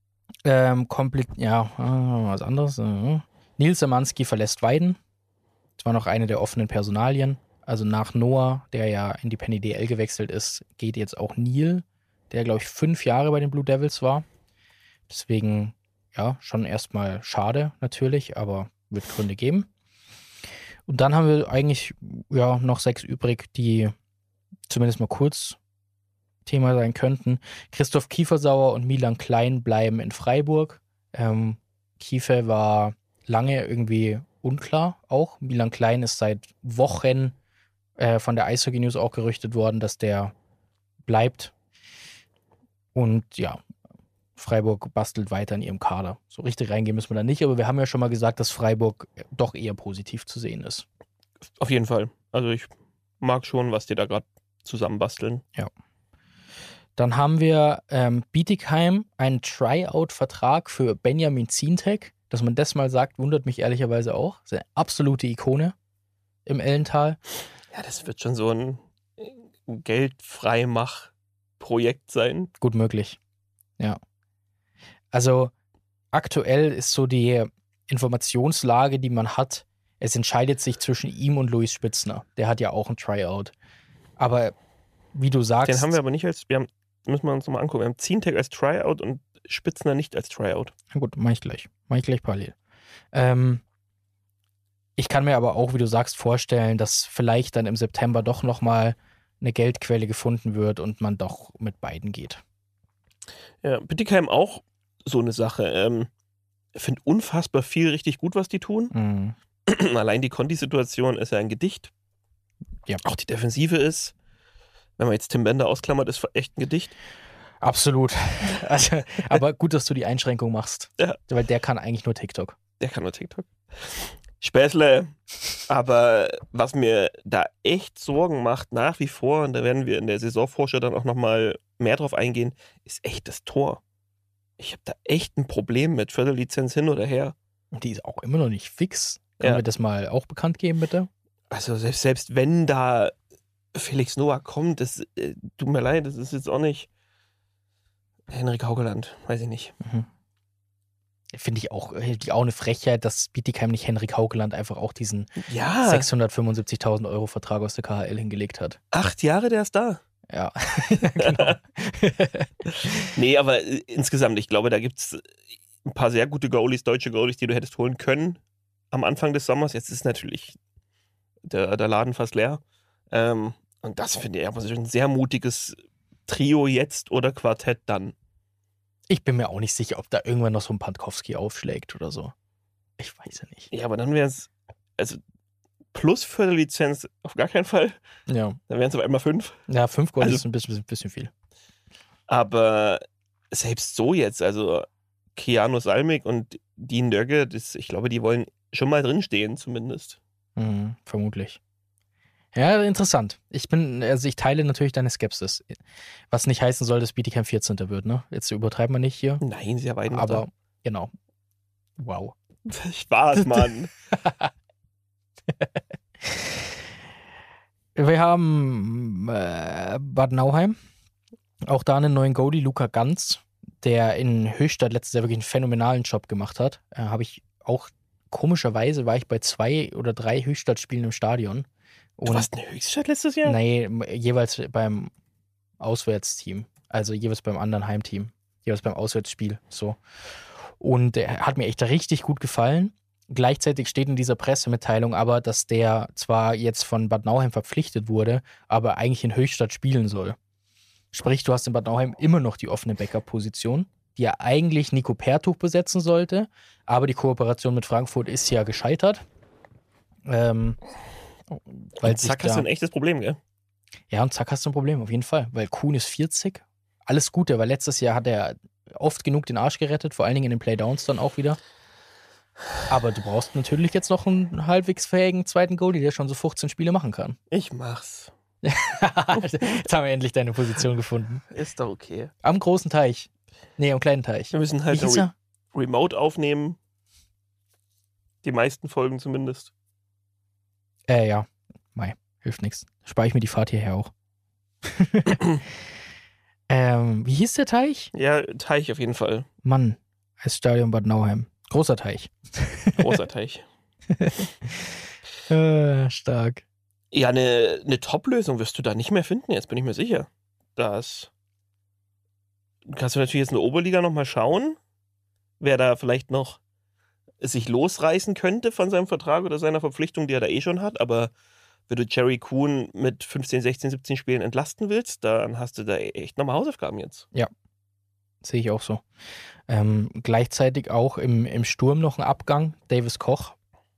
was anderes. Nils Szymanski verlässt Weiden. Das war noch eine der offenen Personalien. Also nach Noah, der ja in die Penny DL gewechselt ist, geht jetzt auch Neil, der, glaube ich, 5 Jahre bei den Blue Devils war. Deswegen, ja, schon erstmal schade natürlich, aber wird Gründe geben. Und dann haben wir eigentlich noch 6 übrig, die zumindest mal kurz Thema sein könnten. Christoph Kiefersauer und Milan Klein bleiben in Freiburg. Kiefer war lange irgendwie unklar auch. Milan Klein ist seit Wochen von der Eishockey News auch gerüchtet worden, dass der bleibt. Und ja, Freiburg bastelt weiter in ihrem Kader. So richtig reingehen müssen wir da nicht, aber wir haben ja schon mal gesagt, dass Freiburg doch eher positiv zu sehen ist. Auf jeden Fall. Also ich mag schon, was die da gerade zusammenbasteln. Ja. Dann haben wir Bietigheim, einen Tryout-Vertrag für Benjamin Zintek. Dass man das mal sagt, wundert mich ehrlicherweise auch. Das ist eine absolute Ikone im Ellental. Ja, das wird schon so ein Geldfreimach-Projekt sein. Gut möglich. Ja. Also aktuell ist so die Informationslage, die man hat, es entscheidet sich zwischen ihm und Luis Spitzner. Der hat ja auch ein Tryout. Aber wie du sagst... Den haben wir aber nicht müssen wir uns nochmal angucken. Wir haben Zintek als Tryout und Spitzner nicht als Tryout. Na gut, mach ich gleich. Mach ich gleich parallel. Ich kann mir aber auch, wie du sagst, vorstellen, dass vielleicht dann im September doch nochmal eine Geldquelle gefunden wird und man doch mit beiden geht. Ja, Bietigheim auch so eine Sache. Ich finde unfassbar viel richtig gut, was die tun. Mhm. Allein die Conti-Situation ist ja ein Gedicht. Ja. Auch die Defensive ist, wenn man jetzt Tim Bender ausklammert, ist echt ein Gedicht. Absolut. Also, aber gut, dass du die Einschränkung machst. Ja. Weil der kann eigentlich nur TikTok. Der kann nur TikTok. Späßle. Aber was mir da echt Sorgen macht, nach wie vor, und da werden wir in der Saisonvorschau dann auch nochmal mehr drauf eingehen, ist echt das Tor. Ich habe da echt ein Problem mit Viertellizenz hin oder her. Und die ist auch immer noch nicht fix. Können Ja. wir das mal auch bekannt geben, bitte? Also selbst wenn da Felix Nowak kommt, das tut mir leid, das ist jetzt auch nicht Henrik Haukeland, weiß ich nicht. Finde ich auch eine Frechheit, dass Bietigheim nicht Henrik Haukeland einfach auch diesen Ja, 675.000 Euro Vertrag aus der KHL hingelegt hat. 8 Jahre, der ist da. Ja, genau. Nee, aber insgesamt, ich glaube, da gibt es ein paar sehr gute Goalies, deutsche Goalies, die du hättest holen können am Anfang des Sommers. Jetzt ist natürlich der Laden fast leer. Und das finde ich einfach ein sehr mutiges Trio jetzt oder Quartett dann. Ich bin mir auch nicht sicher, ob da irgendwann noch so ein Pankowski aufschlägt oder so. Ich weiß ja nicht. Ja, aber dann wäre es, also plus Viertellizenz auf gar keinen Fall. Ja, Dann wären es auf einmal 5. ja 5 Goal Also- ist ein bisschen viel. Aber selbst so jetzt, also Keanu Salmik und Dean Dögge, ich glaube, die wollen schon mal drinstehen zumindest. Vermutlich. Ja, interessant. Ich teile natürlich deine Skepsis. Was nicht heißen soll, dass Bietigheim 14. wird, ne? Jetzt übertreiben wir nicht hier. Nein, sie haben Aber, genau. Wow. Spaß, Mann. Wir haben Bad Nauheim. Auch da einen neuen Goalie, Luca Ganz, der in Höchstadt letztes Jahr wirklich einen phänomenalen Job gemacht hat. Habe ich auch, komischerweise war ich bei 2 oder 3 Höchstadt-Spielen im Stadion. Du warst in Höchstadt letztes Jahr? Nee, jeweils beim Auswärtsteam. Also jeweils beim anderen Heimteam. Jeweils beim Auswärtsspiel. So. Und er hat mir echt richtig gut gefallen. Gleichzeitig steht in dieser Pressemitteilung aber, dass der zwar jetzt von Bad Nauheim verpflichtet wurde, aber eigentlich in Höchstadt spielen soll. Sprich, du hast in Bad Nauheim immer noch die offene Backup-Position, die ja eigentlich Nico Pertuch besetzen sollte, aber die Kooperation mit Frankfurt ist ja gescheitert. Weil sich Zack, hast da, du ein echtes Problem, gell? ja, und zack, hast du ein Problem, auf jeden Fall. Weil Kuhn ist 40. Alles Gute, weil letztes Jahr hat er oft genug den Arsch gerettet, vor allen Dingen in den Playdowns dann auch wieder. Aber du brauchst natürlich jetzt noch einen halbwegs fähigen zweiten Goalie, der schon so 15 Spiele machen kann. Ich mach's. Jetzt haben wir endlich deine Position gefunden. Ist doch okay. Am großen Teich. Nee, am kleinen Teich. Wir müssen Wie halt hieß er? Remote aufnehmen. Die meisten Folgen zumindest. Ja. Mei, hilft nichts. Spare ich mir die Fahrt hierher auch. Wie hieß der Teich? Ja, Teich auf jeden Fall. Mann, als Stadion Bad Nauheim. Großer Teich. Großer Teich. Stark. Ja, eine Top-Lösung wirst du da nicht mehr finden, jetzt bin ich mir sicher. Kannst du natürlich jetzt in der Oberliga nochmal schauen, wer da vielleicht noch sich losreißen könnte von seinem Vertrag oder seiner Verpflichtung, die er da eh schon hat. Aber wenn du Jerry Kuhn mit 15, 16, 17 Spielen entlasten willst, dann hast du da echt nochmal Hausaufgaben jetzt. Sehe ich auch so. Gleichzeitig auch im Sturm noch ein Abgang. Davis Koch,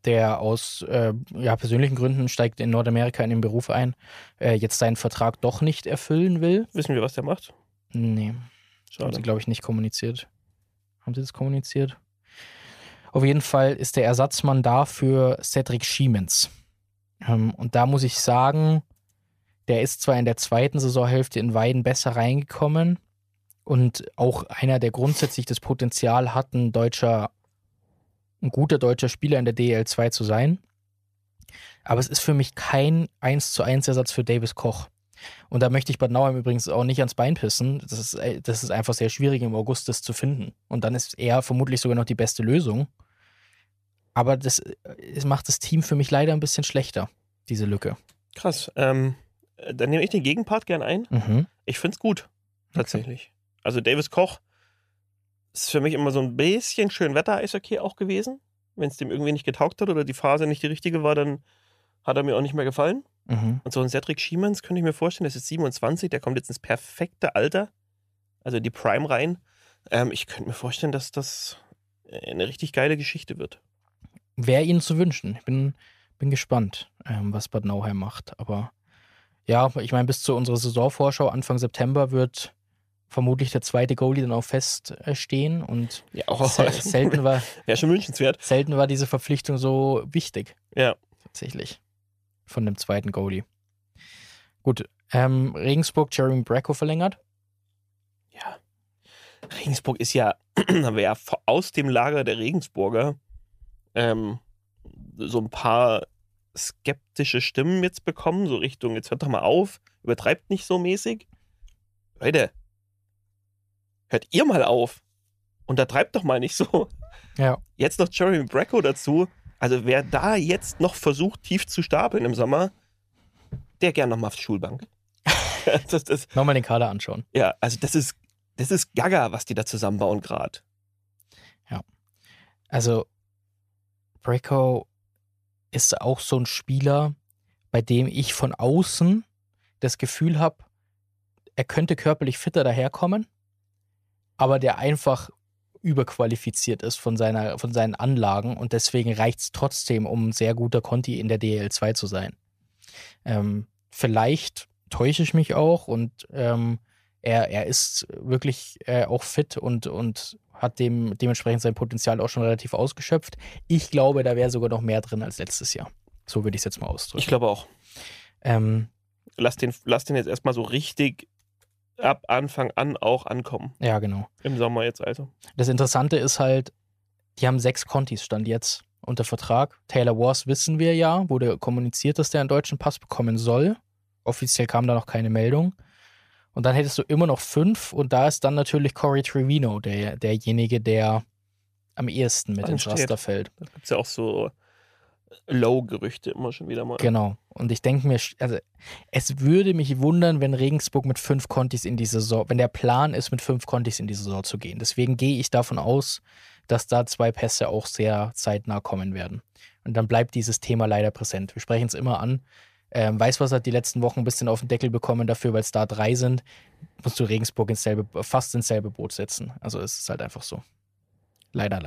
der aus persönlichen Gründen steigt in Nordamerika in den Beruf ein, jetzt seinen Vertrag doch nicht erfüllen will. Wissen wir, was der macht? Nee, haben Schade. sie, glaube ich, nicht kommuniziert. Haben sie das kommuniziert? Auf jeden Fall ist der Ersatzmann da für Cedric Schiemens. Und da muss ich sagen, der ist zwar in der zweiten Saisonhälfte in Weiden besser reingekommen und auch einer, der grundsätzlich das Potenzial hat, ein guter deutscher Spieler in der DEL2 zu sein. Aber es ist für mich kein 1:1 Ersatz für Davis Koch. Und da möchte ich Bad Nauheim übrigens auch nicht ans Bein pissen. Das ist einfach sehr schwierig im August, das zu finden. Und dann ist er vermutlich sogar noch die beste Lösung. Aber es macht das Team für mich leider ein bisschen schlechter, diese Lücke. Krass. Dann nehme ich den Gegenpart gern ein. Mhm. Ich finde es gut, tatsächlich. Also Davis Koch ist für mich immer so ein bisschen schön Wetter-Eishockey auch gewesen. Wenn es dem irgendwie nicht getaugt hat oder die Phase nicht die richtige war, dann hat er mir auch nicht mehr gefallen. Mhm. Und so ein Cedric Schiemens könnte ich mir vorstellen, das ist 27, der kommt jetzt ins perfekte Alter, also in die Prime rein. Ich könnte mir vorstellen, dass das eine richtig geile Geschichte wird. Wäre ihnen zu wünschen. Ich bin gespannt, was Bad Nauheim macht. Aber ja, ich meine, bis zu unserer Saisonvorschau Anfang September wird vermutlich der zweite Goalie dann auch feststehen. Und Ja, auch selten war schon wünschenswert. diese Verpflichtung so wichtig. Ja. Tatsächlich. Von dem zweiten Goalie. Gut, Regensburg, Jeremy Bracco verlängert. Ja. Regensburg ist ja, haben wir ja aus dem Lager der Regensburger so ein paar skeptische Stimmen jetzt bekommen, so Richtung, jetzt hört doch mal auf, übertreibt nicht so mäßig. Leute, hört ihr mal auf. Untertreibt doch mal nicht so. Ja. Jetzt noch Jeremy Bracco dazu. Also wer da jetzt noch versucht, tief zu stapeln im Sommer, der gern nochmal auf die Schulbank. Nochmal den Kader anschauen. Ja, also das ist Gaga, was die da zusammenbauen gerade. Ja. Also Bracco ist auch so ein Spieler, bei dem ich von außen das Gefühl habe, er könnte körperlich fitter daherkommen, aber der einfach überqualifiziert ist von seinen Anlagen und deswegen reicht es trotzdem, um ein sehr guter Conti in der DL2 zu sein. Vielleicht täusche ich mich auch und er ist wirklich auch fit und hat dementsprechend sein Potenzial auch schon relativ ausgeschöpft. Ich glaube, da wäre sogar noch mehr drin als letztes Jahr. So würde ich es jetzt mal ausdrücken. Ich glaube auch. Lass den jetzt erstmal so richtig ab Anfang an auch ankommen. Ja, genau. Im Sommer jetzt also. Das Interessante ist halt, die haben 6 Contis Stand jetzt unter Vertrag. Taylor Wars wissen wir ja, wurde kommuniziert, dass der einen deutschen Pass bekommen soll. Offiziell kam da noch keine Meldung. Und dann hättest du immer noch 5 und da ist dann natürlich Corey Trevino derjenige, der am ehesten mit ins Raster fällt. Da gibt es ja auch so Low-Gerüchte immer schon wieder mal. Genau. Und ich denke mir, also es würde mich wundern, wenn Regensburg mit 5 Contis in die Saison, wenn der Plan ist, mit 5 Contis in die Saison zu gehen. Deswegen gehe ich davon aus, dass da 2 Pässe auch sehr zeitnah kommen werden. Und dann bleibt dieses Thema leider präsent. Wir sprechen es immer an. Weißwasser hat die letzten Wochen ein bisschen auf den Deckel bekommen dafür, weil es da 3 sind, musst du Regensburg fast ins selbe Boot setzen. Also es ist halt einfach so. Leider.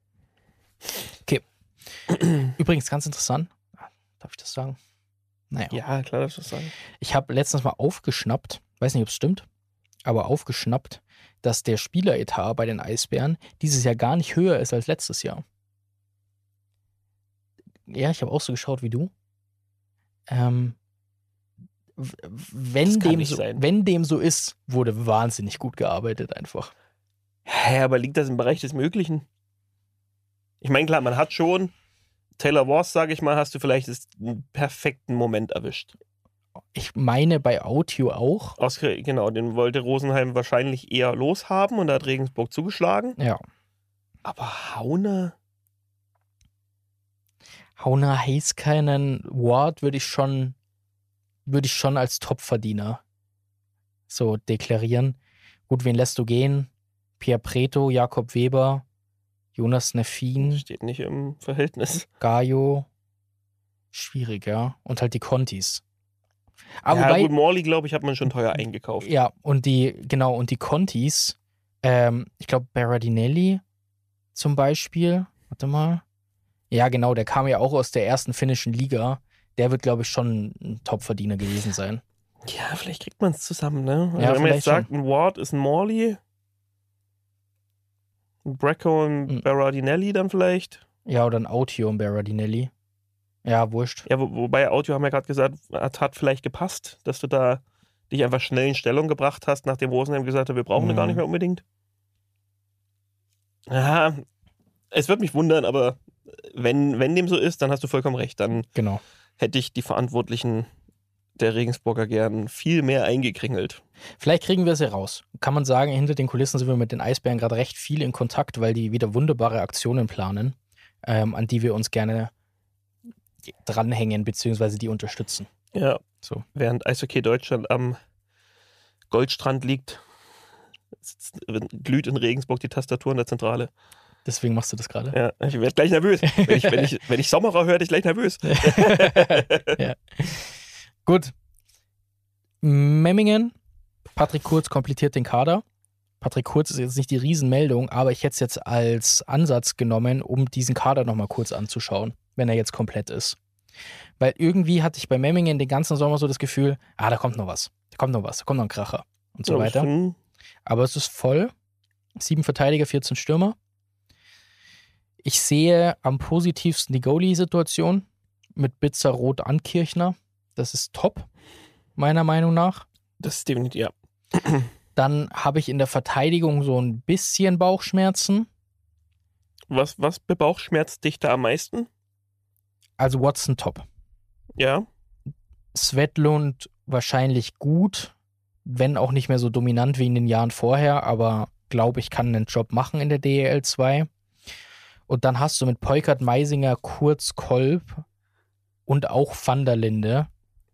Okay. Übrigens ganz interessant. Darf ich das sagen? Naja. Ja, klar, darfst du das sagen. Ich habe letztens mal aufgeschnappt, weiß nicht, ob es stimmt, aber aufgeschnappt, dass der Spieleretat bei den Eisbären dieses Jahr gar nicht höher ist als letztes Jahr. Ja, ich habe auch so geschaut wie du. Wenn dem so ist, wurde wahnsinnig gut gearbeitet einfach. Ja, aber liegt das im Bereich des Möglichen? Ich meine, klar, man hat schon Taylor Wars, sage ich mal, hast du vielleicht einen perfekten Moment erwischt. Ich meine bei Audio auch. Genau, den wollte Rosenheim wahrscheinlich eher loshaben und da hat Regensburg zugeschlagen. Ja. Aber Hauner Heiskanen, Ward würde ich schon als Topverdiener so deklarieren. Gut, wen lässt du gehen? Pierre Preto, Jakob Weber, Jonas Neffin. Steht nicht im Verhältnis. Gaio. Schwierig, ja. Und halt die Contis. Aber ja, wobei, gut, Morley, glaube ich, hat man schon teuer eingekauft. Ja, und die Contis, ich glaube Berardinelli zum Beispiel, warte mal, Ja, genau, der kam ja auch aus der ersten finnischen Liga. Der wird, glaube ich, schon ein Topverdiener gewesen sein. Ja, vielleicht kriegt man es zusammen, ne? Also Ja, wenn man jetzt vielleicht sagt, ein Ward ist ein Morley, ein Brecco und Mhm. Berardinelli dann vielleicht. Ja, oder ein Autio und Berardinelli. Ja, wurscht. Ja, wobei Audio haben wir gerade gesagt, hat vielleicht gepasst, dass du da dich einfach schnell in Stellung gebracht hast, nachdem Rosenheim gesagt hat, wir brauchen ihn gar nicht mehr unbedingt. Ja, es wird mich wundern, aber wenn dem so ist, dann hast du vollkommen recht. Dann Genau. hätte ich die Verantwortlichen der Regensburger gern viel mehr eingekringelt. Vielleicht kriegen wir sie raus. Kann man sagen, hinter den Kulissen sind wir mit den Eisbären gerade recht viel in Kontakt, weil die wieder wunderbare Aktionen planen, an die wir uns gerne dranhängen, beziehungsweise die unterstützen. Ja, So. während Eishockey Deutschland am Goldstrand liegt, glüht in Regensburg die Tastatur in der Zentrale. Deswegen machst du das gerade. Ja, ich werde gleich nervös. Wenn ich Sommerer höre, werde ich gleich nervös. Ja. Gut. Memmingen. Patrick Kurz komplettiert den Kader. Patrick Kurz ist jetzt nicht die Riesenmeldung, aber ich hätte es jetzt als Ansatz genommen, um diesen Kader nochmal kurz anzuschauen, wenn er jetzt komplett ist. Weil irgendwie hatte ich bei Memmingen den ganzen Sommer so das Gefühl, da kommt noch was, da kommt noch ein Kracher und so weiter. Aber es ist voll. 7 Verteidiger, 14 Stürmer. Ich sehe am positivsten die Goalie-Situation mit Bitzer, Roth, Ankirchner. Das ist top, meiner Meinung nach. Das ist definitiv, ja. Dann habe ich in der Verteidigung so ein bisschen Bauchschmerzen. Was bebauchschmerzt dich da am meisten? Also Watson top. Ja. Svetlund wahrscheinlich gut, wenn auch nicht mehr so dominant wie in den Jahren vorher, aber glaube ich, kann einen Job machen in der DEL 2. Und dann hast du mit Peukert, Meisinger, Kurz, Kolb und auch Van der Linde,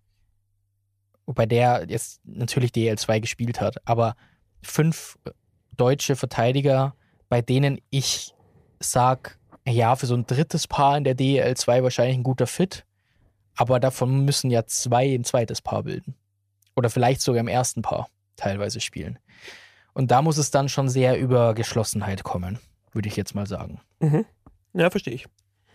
wobei der jetzt natürlich DEL 2 gespielt hat, aber 5 deutsche Verteidiger, bei denen ich sage, ja, für so ein drittes Paar in der DEL 2 wahrscheinlich ein guter Fit, aber davon müssen ja 2 ein zweites Paar bilden. Oder vielleicht sogar im ersten Paar teilweise spielen. Und da muss es dann schon sehr über Geschlossenheit kommen, würde ich jetzt mal sagen. Mhm. Ja, verstehe ich.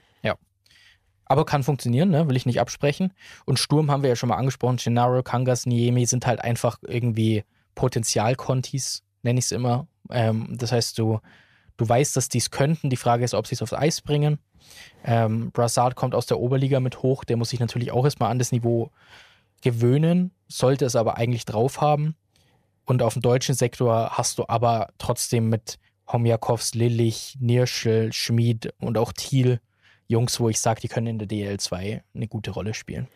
Aber kann funktionieren, ne? Will ich nicht absprechen. Und Sturm haben wir ja schon mal angesprochen. Gennaro, Kangas, Niemi sind halt einfach irgendwie Potenzialkontis, nenne ich es immer. Das heißt, du weißt, dass die es könnten. Die Frage ist, ob sie es aufs Eis bringen. Brassard kommt aus der Oberliga mit hoch. Der muss sich natürlich auch erstmal an das Niveau gewöhnen, sollte es aber eigentlich drauf haben. Und auf dem deutschen Sektor hast du aber trotzdem mit Homjakovs, Lillich, Nirschl, Schmid und auch Thiel Jungs, wo ich sage, die können in der DL 2 eine gute Rolle spielen.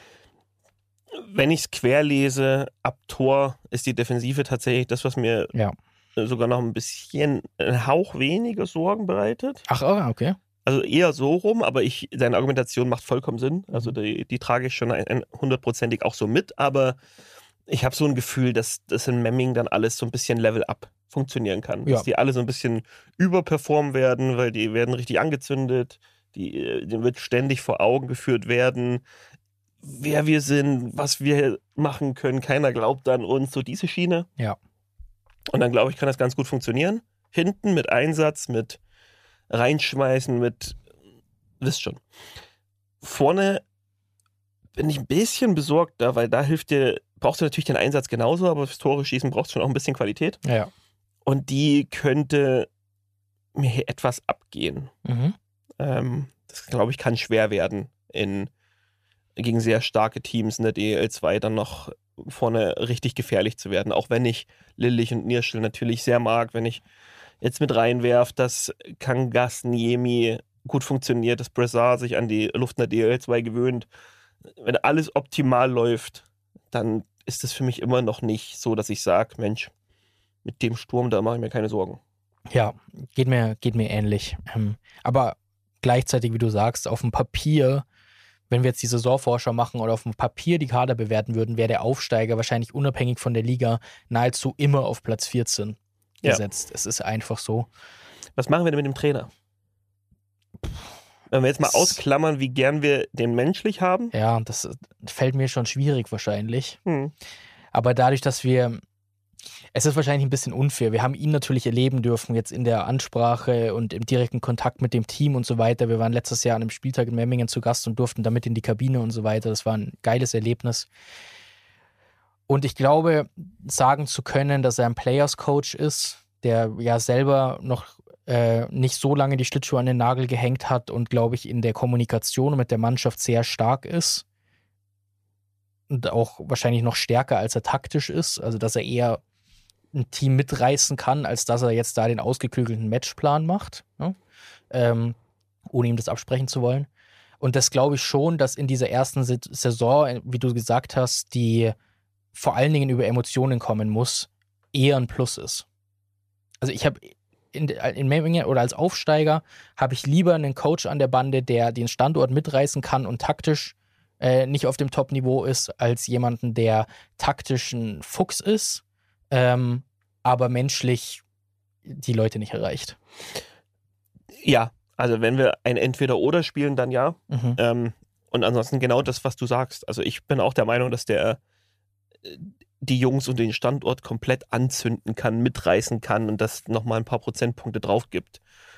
Wenn ich es quer lese, ab Tor ist die Defensive tatsächlich das, was mir sogar noch ein bisschen einen Hauch weniger Sorgen bereitet. Ach, okay. Also eher so rum, aber deine Argumentation macht vollkommen Sinn. Also die trage ich schon 100%ig auch so mit, aber ich habe so ein Gefühl, dass das in Memming dann alles so ein bisschen Level up funktionieren kann. Dass die alle so ein bisschen überperformen werden, weil die werden richtig angezündet. Denen wird ständig vor Augen geführt werden, wer wir sind, was wir machen können. Keiner glaubt an uns, so diese Schiene. Ja. Und dann glaube ich, kann das ganz gut funktionieren. Hinten mit Einsatz, mit reinschmeißen, wisst schon. Vorne bin ich ein bisschen besorgt da, weil da brauchst du natürlich den Einsatz genauso, aber fürs Tore schießen brauchst du schon auch ein bisschen Qualität. Ja. Und die könnte mir hier etwas abgehen. Mhm. Das, glaube ich, kann schwer werden, gegen sehr starke Teams in der DEL 2 dann noch vorne richtig gefährlich zu werden. Auch wenn ich Lillich und Nirschl natürlich sehr mag, wenn ich jetzt mit reinwerfe, dass Kangas, Niemi gut funktioniert, dass Brassard sich an die Luft in der DEL 2 gewöhnt. Wenn alles optimal läuft, dann ist es für mich immer noch nicht so, dass ich sage, Mensch, mit dem Sturm, da mache ich mir keine Sorgen. Ja, geht mir ähnlich. Aber gleichzeitig, wie du sagst, auf dem Papier, wenn wir jetzt die Saisonvorschau machen oder auf dem Papier die Kader bewerten würden, wäre der Aufsteiger wahrscheinlich unabhängig von der Liga nahezu immer auf Platz 14 gesetzt. Es ist einfach so. Was machen wir denn mit dem Trainer? Wenn wir jetzt mal ausklammern, wie gern wir den menschlich haben. Ja, das fällt mir schon schwierig wahrscheinlich. Aber dadurch, dass wir Es ist wahrscheinlich ein bisschen unfair. Wir haben ihn natürlich erleben dürfen, jetzt in der Ansprache und im direkten Kontakt mit dem Team und so weiter. Wir waren letztes Jahr an einem Spieltag in Memmingen zu Gast und durften damit in die Kabine und so weiter. Das war ein geiles Erlebnis. Und ich glaube, sagen zu können, dass er ein Players-Coach ist, der ja selber noch nicht so lange die Schlittschuhe an den Nagel gehängt hat und, glaube ich, in der Kommunikation mit der Mannschaft sehr stark ist. Und auch wahrscheinlich noch stärker, als er taktisch ist. Also, dass er eher ein Team mitreißen kann, als dass er jetzt da den ausgeklügelten Matchplan macht, ne? Ohne ihm das absprechen zu wollen. Und das glaube ich schon, dass in dieser ersten Saison, wie du gesagt hast, die vor allen Dingen über Emotionen kommen muss, eher ein Plus ist. Also ich habe in Memmingen oder als Aufsteiger habe ich lieber einen Coach an der Bande, der den Standort mitreißen kann und taktisch nicht auf dem Top-Niveau ist, als jemanden, der taktisch ein Fuchs ist, aber menschlich die Leute nicht erreicht. Ja, also wenn wir ein Entweder-Oder spielen, dann ja. Mhm. Und ansonsten genau das, was du sagst. Also ich bin auch der Meinung, dass der die Jungs und den Standort komplett anzünden kann, mitreißen kann und das nochmal ein paar Prozentpunkte drauf gibt.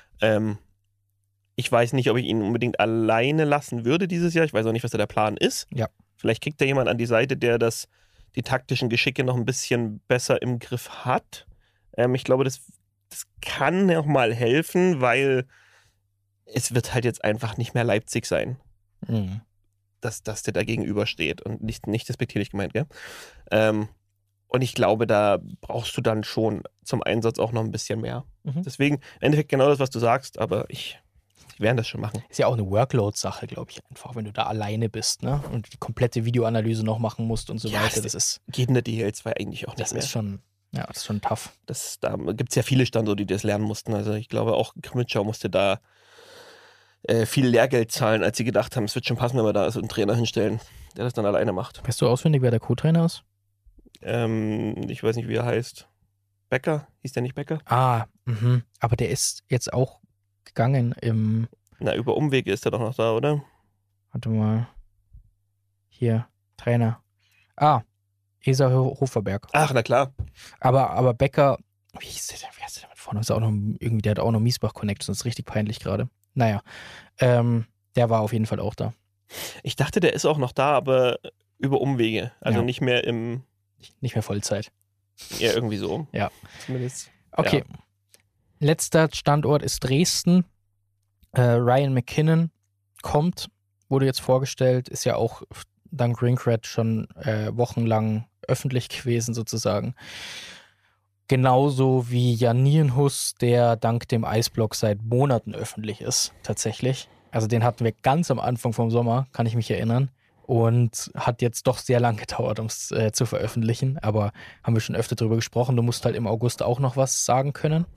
Ich weiß nicht, ob ich ihn unbedingt alleine lassen würde dieses Jahr. Ich weiß auch nicht, was da der Plan ist. Ja. Vielleicht kriegt da jemand an die Seite, der die taktischen Geschicke noch ein bisschen besser im Griff hat. Ich glaube, das kann noch mal helfen, weil es wird halt jetzt einfach nicht mehr Leipzig sein, Mhm. dass der da gegenübersteht und nicht despektierlich gemeint, gell? Und ich glaube, da brauchst du dann schon zum Einsatz auch noch ein bisschen mehr. Mhm. Deswegen, im Endeffekt genau das, was du sagst, aber die werden das schon machen. Ist ja auch eine Workload-Sache, glaube ich, einfach, wenn du da alleine bist, ne? Und die komplette Videoanalyse noch machen musst und so Ja, weiter. Das geht in der DL2 eigentlich auch nicht ist mehr. schon, ja, das ist schon tough. Da gibt es ja viele Standorte, die das lernen mussten. Also ich glaube, auch Krimitschau musste da viel Lehrgeld zahlen, als sie gedacht haben, es wird schon passen, wenn wir da so einen Trainer hinstellen, der das dann alleine macht. Weißt du auswendig, wer der Co-Trainer ist? Ich weiß nicht, wie er heißt. Becker? Hieß der nicht Becker? Aber der ist jetzt auch gegangen im, Na, über Umwege ist er doch noch da, oder? warte mal, hier, Trainer. Esa Hoferberg. Ach, na klar. Aber Becker, wie hieß der denn? Wer ist der denn mit vorne? Ist auch noch, irgendwie, der hat auch noch Miesbach-Connections, das ist richtig peinlich gerade. Naja, der war auf jeden Fall auch da. Ich dachte, der ist auch noch da, aber über Umwege. Also Ja. nicht mehr Nicht mehr Vollzeit. ja, irgendwie so. Ja. Zumindest. Okay. Ja. Letzter Standort ist Dresden. Ryan McKinnon kommt, wurde jetzt vorgestellt, ist ja auch dank Ringcrad schon wochenlang öffentlich gewesen sozusagen. Genauso wie Jan Nienhuss, der dank dem Eisblock seit Monaten öffentlich ist, tatsächlich. Also den hatten wir ganz am Anfang vom Sommer, kann ich mich erinnern. Und hat jetzt doch sehr lang gedauert, um es zu veröffentlichen. Aber haben wir schon öfter drüber gesprochen. Du musst halt im August auch noch was sagen können.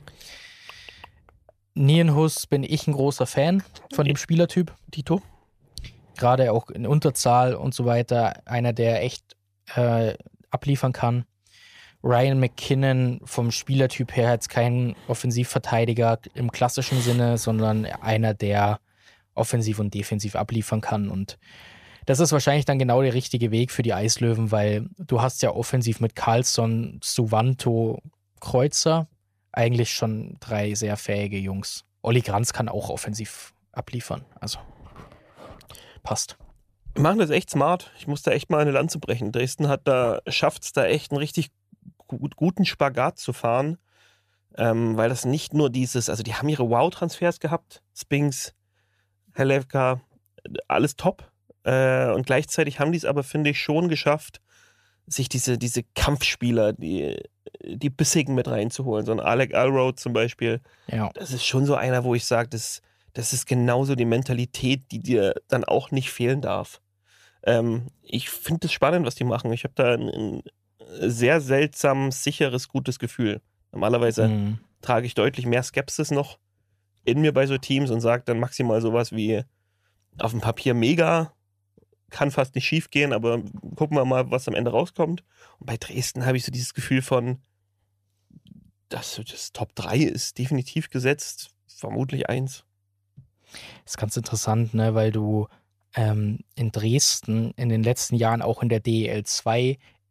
Nienhuss bin ich ein großer Fan von dem Spielertyp. Dito? Gerade auch in Unterzahl und so weiter. Einer, der echt abliefern kann. Ryan McKinnon vom Spielertyp her jetzt kein Offensivverteidiger im klassischen Sinne, sondern einer, der offensiv und defensiv abliefern kann. Und das ist wahrscheinlich dann genau der richtige Weg für die Eislöwen, weil du hast ja offensiv mit Carlsson, Suvanto, Kreuzer eigentlich schon 3 sehr fähige Jungs. Olli Granz kann auch offensiv abliefern. Also passt. Wir machen das echt smart. Ich muss da echt mal eine Lanze brechen. Dresden schafft es da echt einen richtig guten Spagat zu fahren, weil das nicht nur also die haben ihre Wow-Transfers gehabt, Spinks, Helevka, alles top. Und gleichzeitig haben die es aber, finde ich, schon geschafft, sich diese Kampfspieler, die Bissigen mit reinzuholen. So ein Alec Alroad zum Beispiel. Ja. Das ist schon so einer, wo ich sage, das ist genauso die Mentalität, die dir dann auch nicht fehlen darf. Ich finde es spannend, was die machen. Ich habe da ein sehr seltsam, sicheres, gutes Gefühl. Normalerweise trage ich deutlich mehr Skepsis noch in mir bei so Teams und sage dann maximal sowas wie auf dem Papier mega, kann fast nicht schief gehen, aber gucken wir mal, was am Ende rauskommt. Und bei Dresden habe ich so dieses Gefühl von, das Top 3 ist definitiv gesetzt, vermutlich 1. Das ist ganz interessant, ne, weil du in Dresden in den letzten Jahren auch in der DEL 2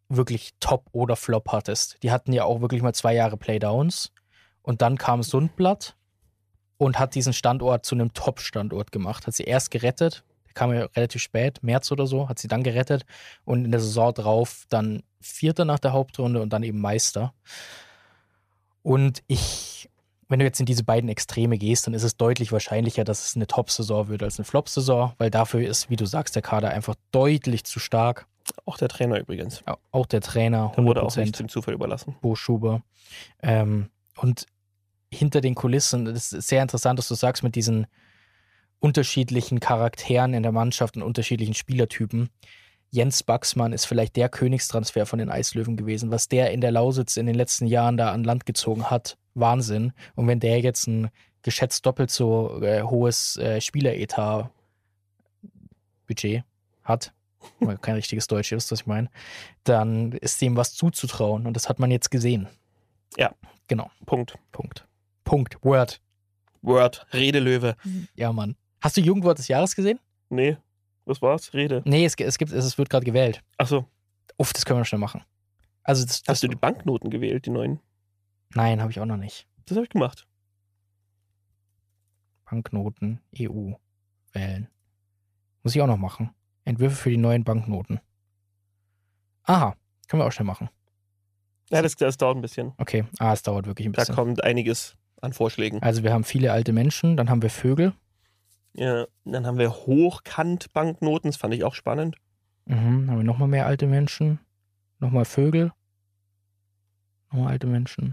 wirklich Top oder Flop hattest. Die hatten ja auch wirklich mal 2 Jahre Playdowns und dann kam Sundblatt und hat diesen Standort zu einem Top-Standort gemacht. Hat sie erst gerettet, der kam ja relativ spät, März oder so, hat sie dann gerettet und in der Saison drauf dann Vierter nach der Hauptrunde und dann eben Meister. Und wenn du jetzt in diese beiden Extreme gehst, dann ist es deutlich wahrscheinlicher, dass es eine Top-Saison wird als eine Flop-Saison, weil dafür ist, wie du sagst, der Kader einfach deutlich zu stark. Auch der Trainer übrigens. Ja, auch der Trainer, 100%. Der wurde auch nicht dem Zufall überlassen. Bo Schuber. Und hinter den Kulissen, das ist sehr interessant, dass du sagst, mit diesen unterschiedlichen Charakteren in der Mannschaft und unterschiedlichen Spielertypen. Jens Baxmann ist vielleicht der Königstransfer von den Eislöwen gewesen. Was der in der Lausitz in den letzten Jahren da an Land gezogen hat, Wahnsinn. Und wenn der jetzt ein geschätzt doppelt so hohes Spieleretat-Budget hat, weil kein richtiges Deutsch ist, was ich meine, dann ist dem was zuzutrauen. Und das hat man jetzt gesehen. Ja. Genau. Punkt. Word. Redelöwe. Ja, Mann. Hast du Jugendwort des Jahres gesehen? Nee, was war's? Rede. Nee, es wird gerade gewählt. Ach so. Uff, das können wir schnell machen. Also Hast du die Banknoten gewählt, die neuen? Nein, habe ich auch noch nicht. Das habe ich gemacht. Banknoten, EU, wählen. Muss ich auch noch machen. Entwürfe für die neuen Banknoten. Aha, können wir auch schnell machen. Ja, das dauert ein bisschen. Okay, es dauert wirklich ein Da bisschen. kommt einiges an Vorschlägen. Also wir haben viele alte Menschen, dann haben wir Vögel. Ja, dann haben wir Hochkant-Banknoten, das fand ich auch spannend. Dann haben wir nochmal mehr alte Menschen. Nochmal Vögel. Nochmal alte Menschen.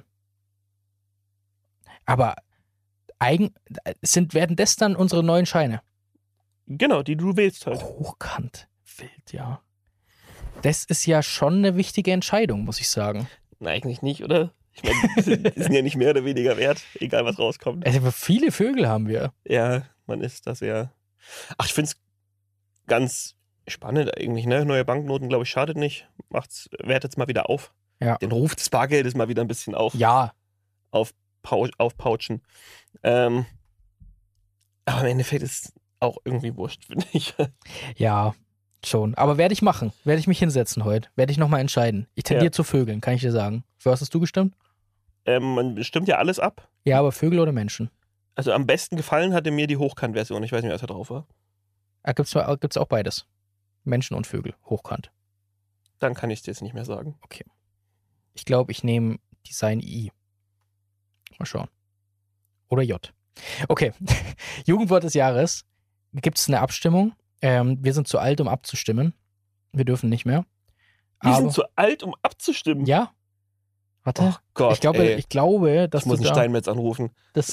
Aber werden das dann unsere neuen Scheine? Genau, die du wählst halt. Hochkant, wild, ja. Das ist ja schon eine wichtige Entscheidung, muss ich sagen. Na, eigentlich nicht, oder? Ich meine, die sind ja nicht mehr oder weniger wert, egal was rauskommt. Also viele Vögel haben wir. Ja, man ist das ja. Ach, ich finde es ganz spannend eigentlich, ne? Neue Banknoten, glaube ich, schadet nicht. Wertet's mal wieder auf. Ja. Den Ruf des Bargeldes mal wieder ein bisschen aufpauschen. Aber im Endeffekt ist es auch irgendwie wurscht, finde ich. Ja, schon. Aber werde ich machen. Werde ich mich hinsetzen heute. Werde ich nochmal entscheiden. Ich tendiere zu Vögeln, kann ich dir sagen. Für was hast du gestimmt? Man stimmt ja alles ab. Ja, aber Vögel oder Menschen? Also am besten gefallen hatte mir die Hochkant-Version. Ich weiß nicht, was da drauf war. Gibt's auch beides. Menschen und Vögel. Hochkant. Dann kann ich es dir jetzt nicht mehr sagen. Okay. Ich glaube, ich nehme Design I. Mal schauen. Oder J. Okay. Jugendwort des Jahres. Gibt es eine Abstimmung? Wir sind zu alt, um abzustimmen. Wir dürfen nicht mehr. Wir sind zu alt, um abzustimmen? Ja. Warte. Oh Gott, ich glaube, dass ich muss einen Steinmetz anrufen.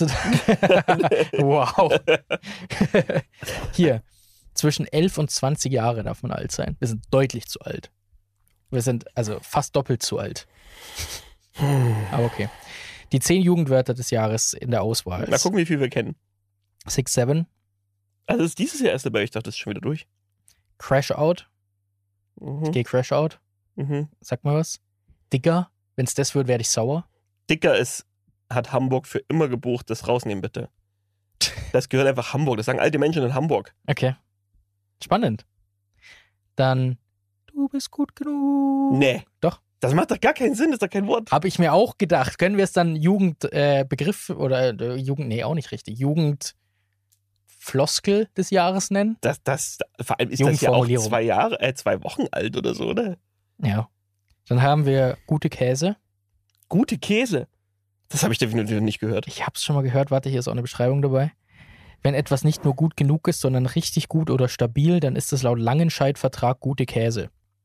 Wow. Hier. Zwischen 11 und 20 Jahre darf man alt sein. Wir sind deutlich zu alt. Wir sind also fast doppelt zu alt. Aber okay. Die 10 Jugendwörter des Jahres in der Auswahl. Mal gucken, wie viel wir kennen. 6, 7. Also das ist dieses Jahr erst dabei. Ich dachte, das ist schon wieder durch. Crash Out. Mhm. Ich gehe Crash Out. Mhm. Sag mal was. Dicker. Wenn es das wird, werde ich sauer. Dicker hat Hamburg für immer gebucht. Das rausnehmen, bitte. Das gehört einfach Hamburg. Das sagen alte Menschen in Hamburg. Okay. Spannend. Dann, du bist gut genug. Nee. Doch. Das macht doch gar keinen Sinn. Das ist doch kein Wort. Habe ich mir auch gedacht. Können wir es dann Jugendbegriff oder Jugend, nee, auch nicht richtig. Jugendfloskel des Jahres nennen? Vor allem ist das ja auch 2 Wochen alt oder so, oder? Ja. Dann haben wir gute Käse. Gute Käse. Das habe ich definitiv nicht gehört. Ich habe es schon mal gehört. Warte, hier ist auch eine Beschreibung dabei. Wenn etwas nicht nur gut genug ist, sondern richtig gut oder stabil, dann ist es laut Langenscheidt-Vertrag gute Käse.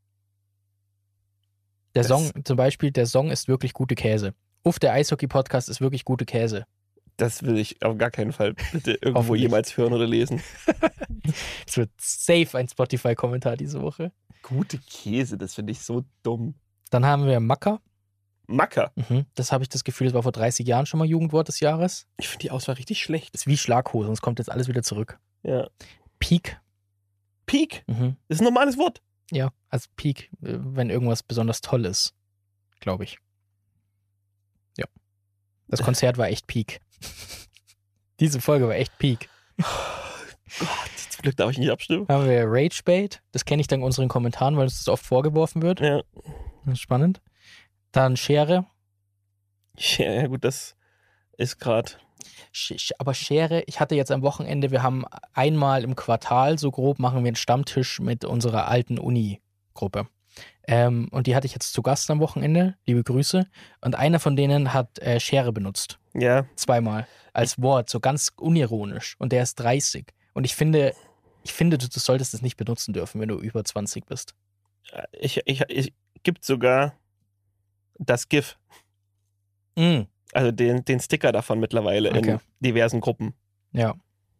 Der Song ist wirklich gute Käse. Der Eishockey-Podcast ist wirklich gute Käse. Das will ich auf gar keinen Fall bitte irgendwo jemals hören oder lesen. Es wird safe ein Spotify-Kommentar diese Woche. Gute Käse, das finde ich so dumm. Dann haben wir Macker. Macker? Das habe ich das Gefühl, das war vor 30 Jahren schon mal Jugendwort des Jahres. Ich finde die Auswahl richtig schlecht. Das ist wie Schlaghose, sonst kommt jetzt alles wieder zurück. Ja. Peak. Peak? Das ist ein normales Wort. Ja, also Peak, wenn irgendwas besonders toll ist, glaube ich. Ja. Das Konzert war echt Peak. Diese Folge war echt Peak. Gott, zum Glück darf ich nicht abstimmen. Haben wir Ragebait. Das kenne ich dank unseren Kommentaren, weil uns das oft vorgeworfen wird. Ja. Das ist spannend. Dann Schere. Ja, gut, das ist gerade. Aber Schere, ich hatte jetzt am Wochenende, wir haben einmal im Quartal, so grob, machen wir einen Stammtisch mit unserer alten Uni-Gruppe. Und die hatte ich jetzt zu Gast am Wochenende, liebe Grüße. Und einer von denen hat Schere benutzt. Ja. 2-mal. Als Wort, so ganz unironisch. Und der ist 30. Und ich finde, du solltest es nicht benutzen dürfen, wenn du über 20 bist. Ich gibt sogar das GIF. Also den Sticker davon mittlerweile in diversen Gruppen. Ja.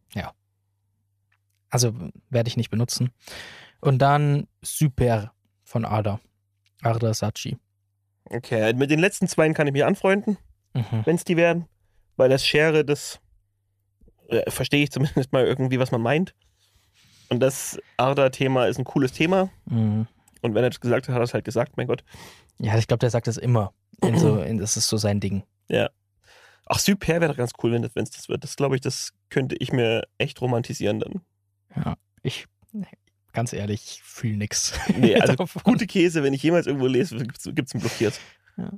Also werde ich nicht benutzen. Und dann Super von Arda Sachi. Okay, mit den letzten 2 kann ich mich anfreunden, wenn es die werden. Weil das Schere, das verstehe ich zumindest mal irgendwie, was man meint. Und das Arda-Thema ist ein cooles Thema. Und wenn er das gesagt hat, hat er es halt gesagt, mein Gott. Ja, ich glaube, der sagt das immer. Das ist so sein Ding. Ja. Ach, Super wäre doch ganz cool, wenn es das wird. Das glaube ich, das könnte ich mir echt romantisieren dann. Ja, ganz ehrlich, ich fühle nix. Nee, also gute Käse, wenn ich jemals irgendwo lese, gibt's einen blockiert. Ja.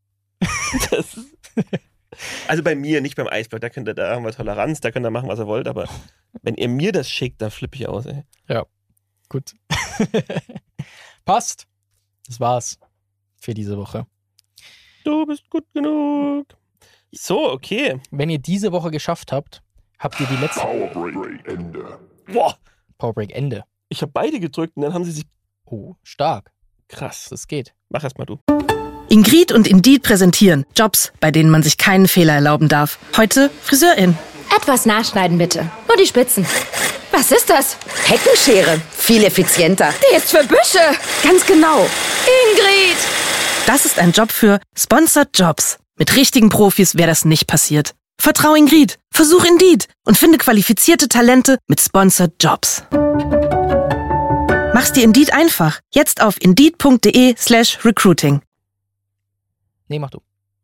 Also bei mir, nicht beim Eisberg, da haben wir Toleranz, da könnt ihr machen, was ihr wollt, aber wenn ihr mir das schickt, dann flippe ich aus, ey. Ja, gut. Passt. Das war's für diese Woche. Du bist gut genug. So, okay. Wenn ihr diese Woche geschafft habt, habt ihr die letzte... Powerbreak Ende. Boah, Powerbreak Ende. ich habe beide gedrückt und dann haben sie sich... Oh, stark. Krass. Das geht. Mach erst mal du. Ingrid und Indeed präsentieren Jobs, bei denen man sich keinen Fehler erlauben darf. Heute Friseurin. Etwas nachschneiden bitte. Nur die Spitzen. Was ist das? Heckenschere. Viel effizienter. Die ist für Büsche. Ganz genau. Ingrid! Das ist ein Job für Sponsored Jobs. Mit richtigen Profis wäre das nicht passiert. Vertrau Ingrid, versuch Indeed und finde qualifizierte Talente mit Sponsored Jobs. Mach's dir Indeed einfach. Jetzt auf indeed.de/recruiting. Nee, mach du.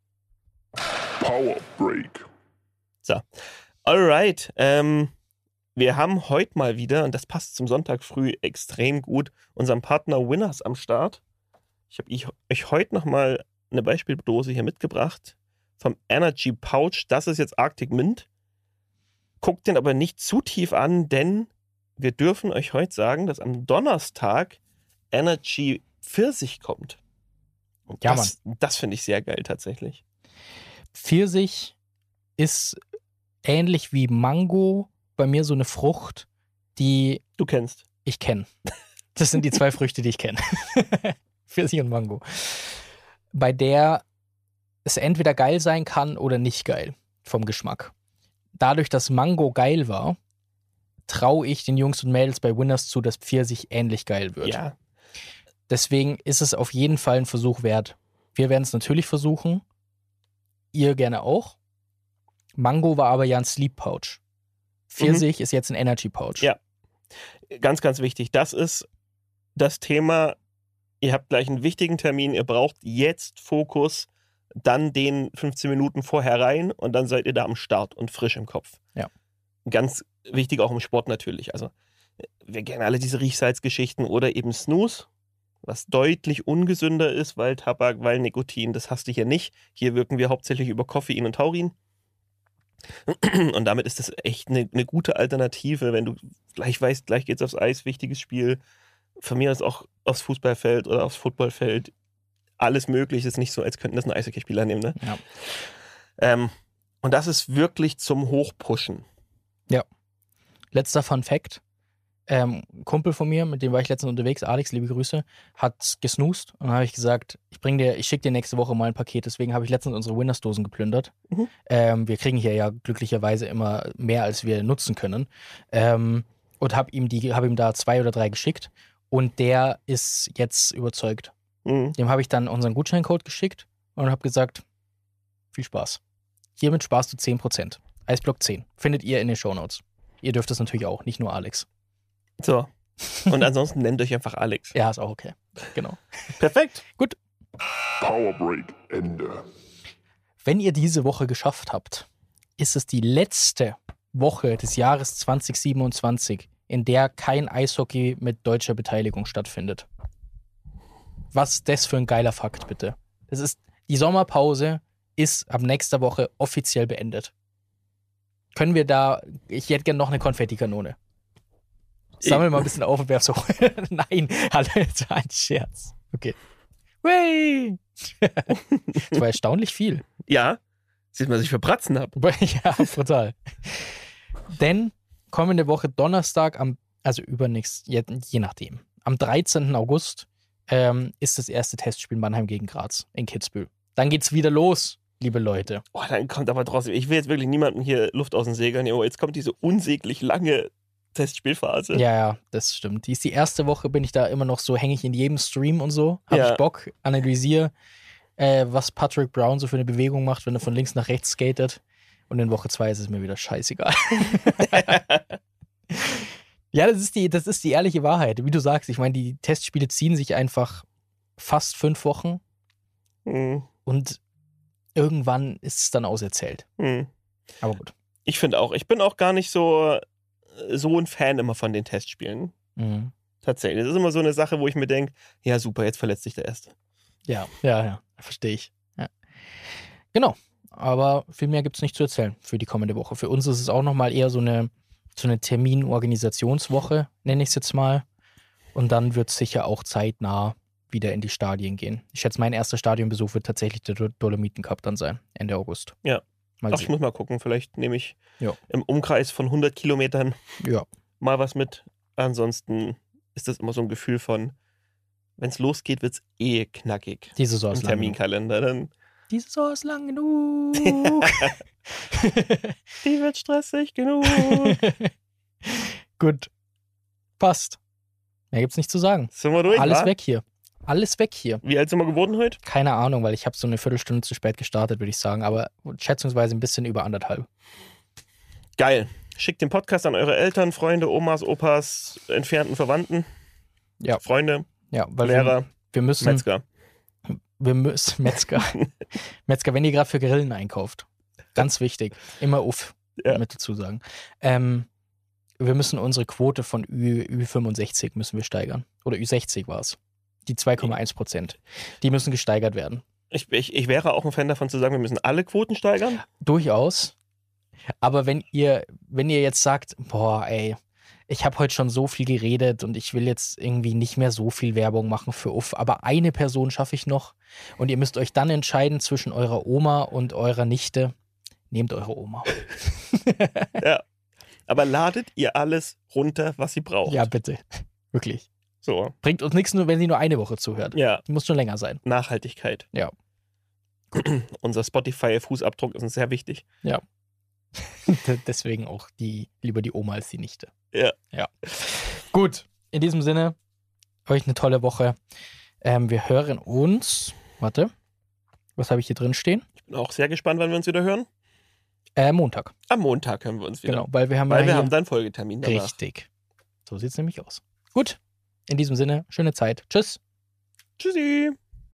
Powerbreak. So. Alright. Wir haben heute mal wieder, und das passt zum Sonntag früh extrem gut, unseren Partner Winners am Start. Ich habe euch heute nochmal eine Beispieldose hier mitgebracht vom Energy Pouch. Das ist jetzt Arctic Mint. Guckt den aber nicht zu tief an, denn wir dürfen euch heute sagen, dass am Donnerstag Energy Pfirsich kommt. Und Ja, das finde ich sehr geil tatsächlich. Pfirsich ist ähnlich wie Mango bei mir so eine Frucht, die Du kennst. ich kenne. Das sind die 2 Früchte, die ich kenne. Pfirsich und Mango. Bei der es entweder geil sein kann oder nicht geil vom Geschmack. Dadurch, dass Mango geil war, traue ich den Jungs und Mädels bei Winners zu, dass Pfirsich ähnlich geil wird. Ja. Deswegen ist es auf jeden Fall ein Versuch wert. Wir werden es natürlich versuchen. Ihr gerne auch. Mango war aber ja ein Sleep Pouch. Pfirsich ist jetzt ein Energy Pouch. Ja. Ganz, ganz wichtig. Das ist das Thema. Ihr habt gleich einen wichtigen Termin. Ihr braucht jetzt Fokus. Dann den 15 Minuten vorher rein und dann seid ihr da am Start und frisch im Kopf. Ja. Ganz wichtig auch im Sport natürlich. Also wir kennen alle diese Riechsalzgeschichten oder eben Snooze, was deutlich ungesünder ist, weil Tabak, weil Nikotin, das hast du hier nicht. Hier wirken wir hauptsächlich über Koffein und Taurin. Und damit ist das echt eine gute Alternative, wenn du gleich weißt, gleich geht's aufs Eis, wichtiges Spiel. Von mir aus auch aufs Fußballfeld oder aufs Footballfeld. Alles möglich, ist nicht so, als könnten das ein Eishockeyspieler nehmen, ne? Ja. Und das ist wirklich zum Hochpushen. Ja. Letzter Fun Fact. Ein Kumpel von mir, mit dem war ich letztens unterwegs, Alex, liebe Grüße, hat gesnoost und dann habe ich gesagt, ich schicke dir nächste Woche mal ein Paket, deswegen habe ich letztens unsere Winners-Dosen geplündert. Wir kriegen hier ja glücklicherweise immer mehr, als wir nutzen können. Und habe ihm da 2 oder 3 geschickt und der ist jetzt überzeugt. Dem habe ich dann unseren Gutscheincode geschickt und habe gesagt, viel Spaß. Hiermit sparst du 10%. Eisblock 10. Findet ihr in den Shownotes. Ihr dürft es natürlich auch, nicht nur Alex. So. Und ansonsten nennt euch einfach Alex. Ja, ist auch okay. Genau. Perfekt. Gut. Powerbreak Ende. Wenn ihr diese Woche geschafft habt, ist es die letzte Woche des Jahres 2027, in der kein Eishockey mit deutscher Beteiligung stattfindet. Was ist das für ein geiler Fakt, bitte? Die Sommerpause ist ab nächster Woche offiziell beendet. Können wir da, ich hätte gerne noch eine Konfettikanone. Sammel mal ein bisschen auf und werf so. Nein, das war ein Scherz. Okay. Wey! Das war erstaunlich viel. Ja, sieht man sich verpratzen ab. Ja, total. Denn kommende Woche Donnerstag, also übernächst, je nachdem, am 13. August ist das erste Testspiel Mannheim gegen Graz in Kitzbühel. Dann geht's wieder los, liebe Leute. Oh, dann kommt aber trotzdem, ich will jetzt wirklich niemandem hier Luft aus den Segeln nehmen, aber jetzt kommt diese unsäglich lange Testspielphase. Ja, das stimmt. Die erste Woche bin ich da immer noch so, hänge ich in jedem Stream und so, habe ich Bock, analysiere, was Patrick Brown so für eine Bewegung macht, wenn er von links nach rechts skatet. Und in Woche 2 ist es mir wieder scheißegal. Ja, das ist die ehrliche Wahrheit. Wie du sagst, ich meine, die Testspiele ziehen sich einfach fast 5 Wochen und irgendwann ist es dann auserzählt. Aber gut. Ich finde auch, ich bin auch gar nicht so ein Fan immer von den Testspielen. Tatsächlich. Das ist immer so eine Sache, wo ich mir denke, ja super, jetzt verletzt sich der Erste. Ja, verstehe ich. Ja. Genau, aber viel mehr gibt es nicht zu erzählen für die kommende Woche. Für uns ist es auch nochmal eher so eine Termin-Organisationswoche, nenne ich es jetzt mal. Und dann wird es sicher auch zeitnah wieder in die Stadien gehen. Ich schätze, mein erster Stadionbesuch wird tatsächlich der Dolomiten Cup dann sein, Ende August. Ja. Ich muss mal gucken, vielleicht nehme ich im Umkreis von 100 Kilometern mal was mit. Ansonsten ist das immer so ein Gefühl von, wenn es losgeht, wird es knackig. Die Saison ist im Terminkalender. Dann die Saison ist lang genug. Die wird stressig genug. Gut. Passt. Mehr gibt's nicht zu sagen. Sind wir durch, Alles weg hier. Alles weg hier. Wie alt sind wir geworden heute? Keine Ahnung, weil ich habe so eine Viertelstunde zu spät gestartet, würde ich sagen. Aber schätzungsweise ein bisschen über 1,5. Geil. Schickt den Podcast an eure Eltern, Freunde, Omas, Opas, entfernten Verwandten. Ja. Freunde, weil Lehrer, wir müssen... Metzger. Metzger. Metzger, wenn ihr gerade für Grillen einkauft. Ganz wichtig. Immer mit dazu sagen. Wir müssen unsere Quote von Ü65 müssen wir steigern. Oder Ü60 war es. Die 2,1%. Die müssen gesteigert werden. Ich wäre auch ein Fan davon zu sagen, wir müssen alle Quoten steigern. Durchaus. Aber wenn ihr jetzt sagt, boah, ey, ich habe heute schon so viel geredet und ich will jetzt irgendwie nicht mehr so viel Werbung machen für Uff, aber eine Person schaffe ich noch und ihr müsst euch dann entscheiden zwischen eurer Oma und eurer Nichte. Nehmt eure Oma. Ja. Aber ladet ihr alles runter, was ihr braucht. Ja, bitte. Wirklich. So. Bringt uns nichts, nur wenn sie nur eine Woche zuhört. Ja. Muss schon länger sein. Nachhaltigkeit. Ja. Unser Spotify-Fußabdruck ist uns sehr wichtig. Ja. Deswegen auch lieber die Oma als die Nichte. Ja. Gut. In diesem Sinne, euch eine tolle Woche. Wir hören uns. Warte. Was habe ich hier drin stehen? Ich bin auch sehr gespannt, wann wir uns wieder hören. Montag. Am Montag hören wir uns wieder. Genau, weil wir haben dann Folgetermin danach. Richtig. So sieht es nämlich aus. Gut. In diesem Sinne, schöne Zeit. Tschüss. Tschüssi.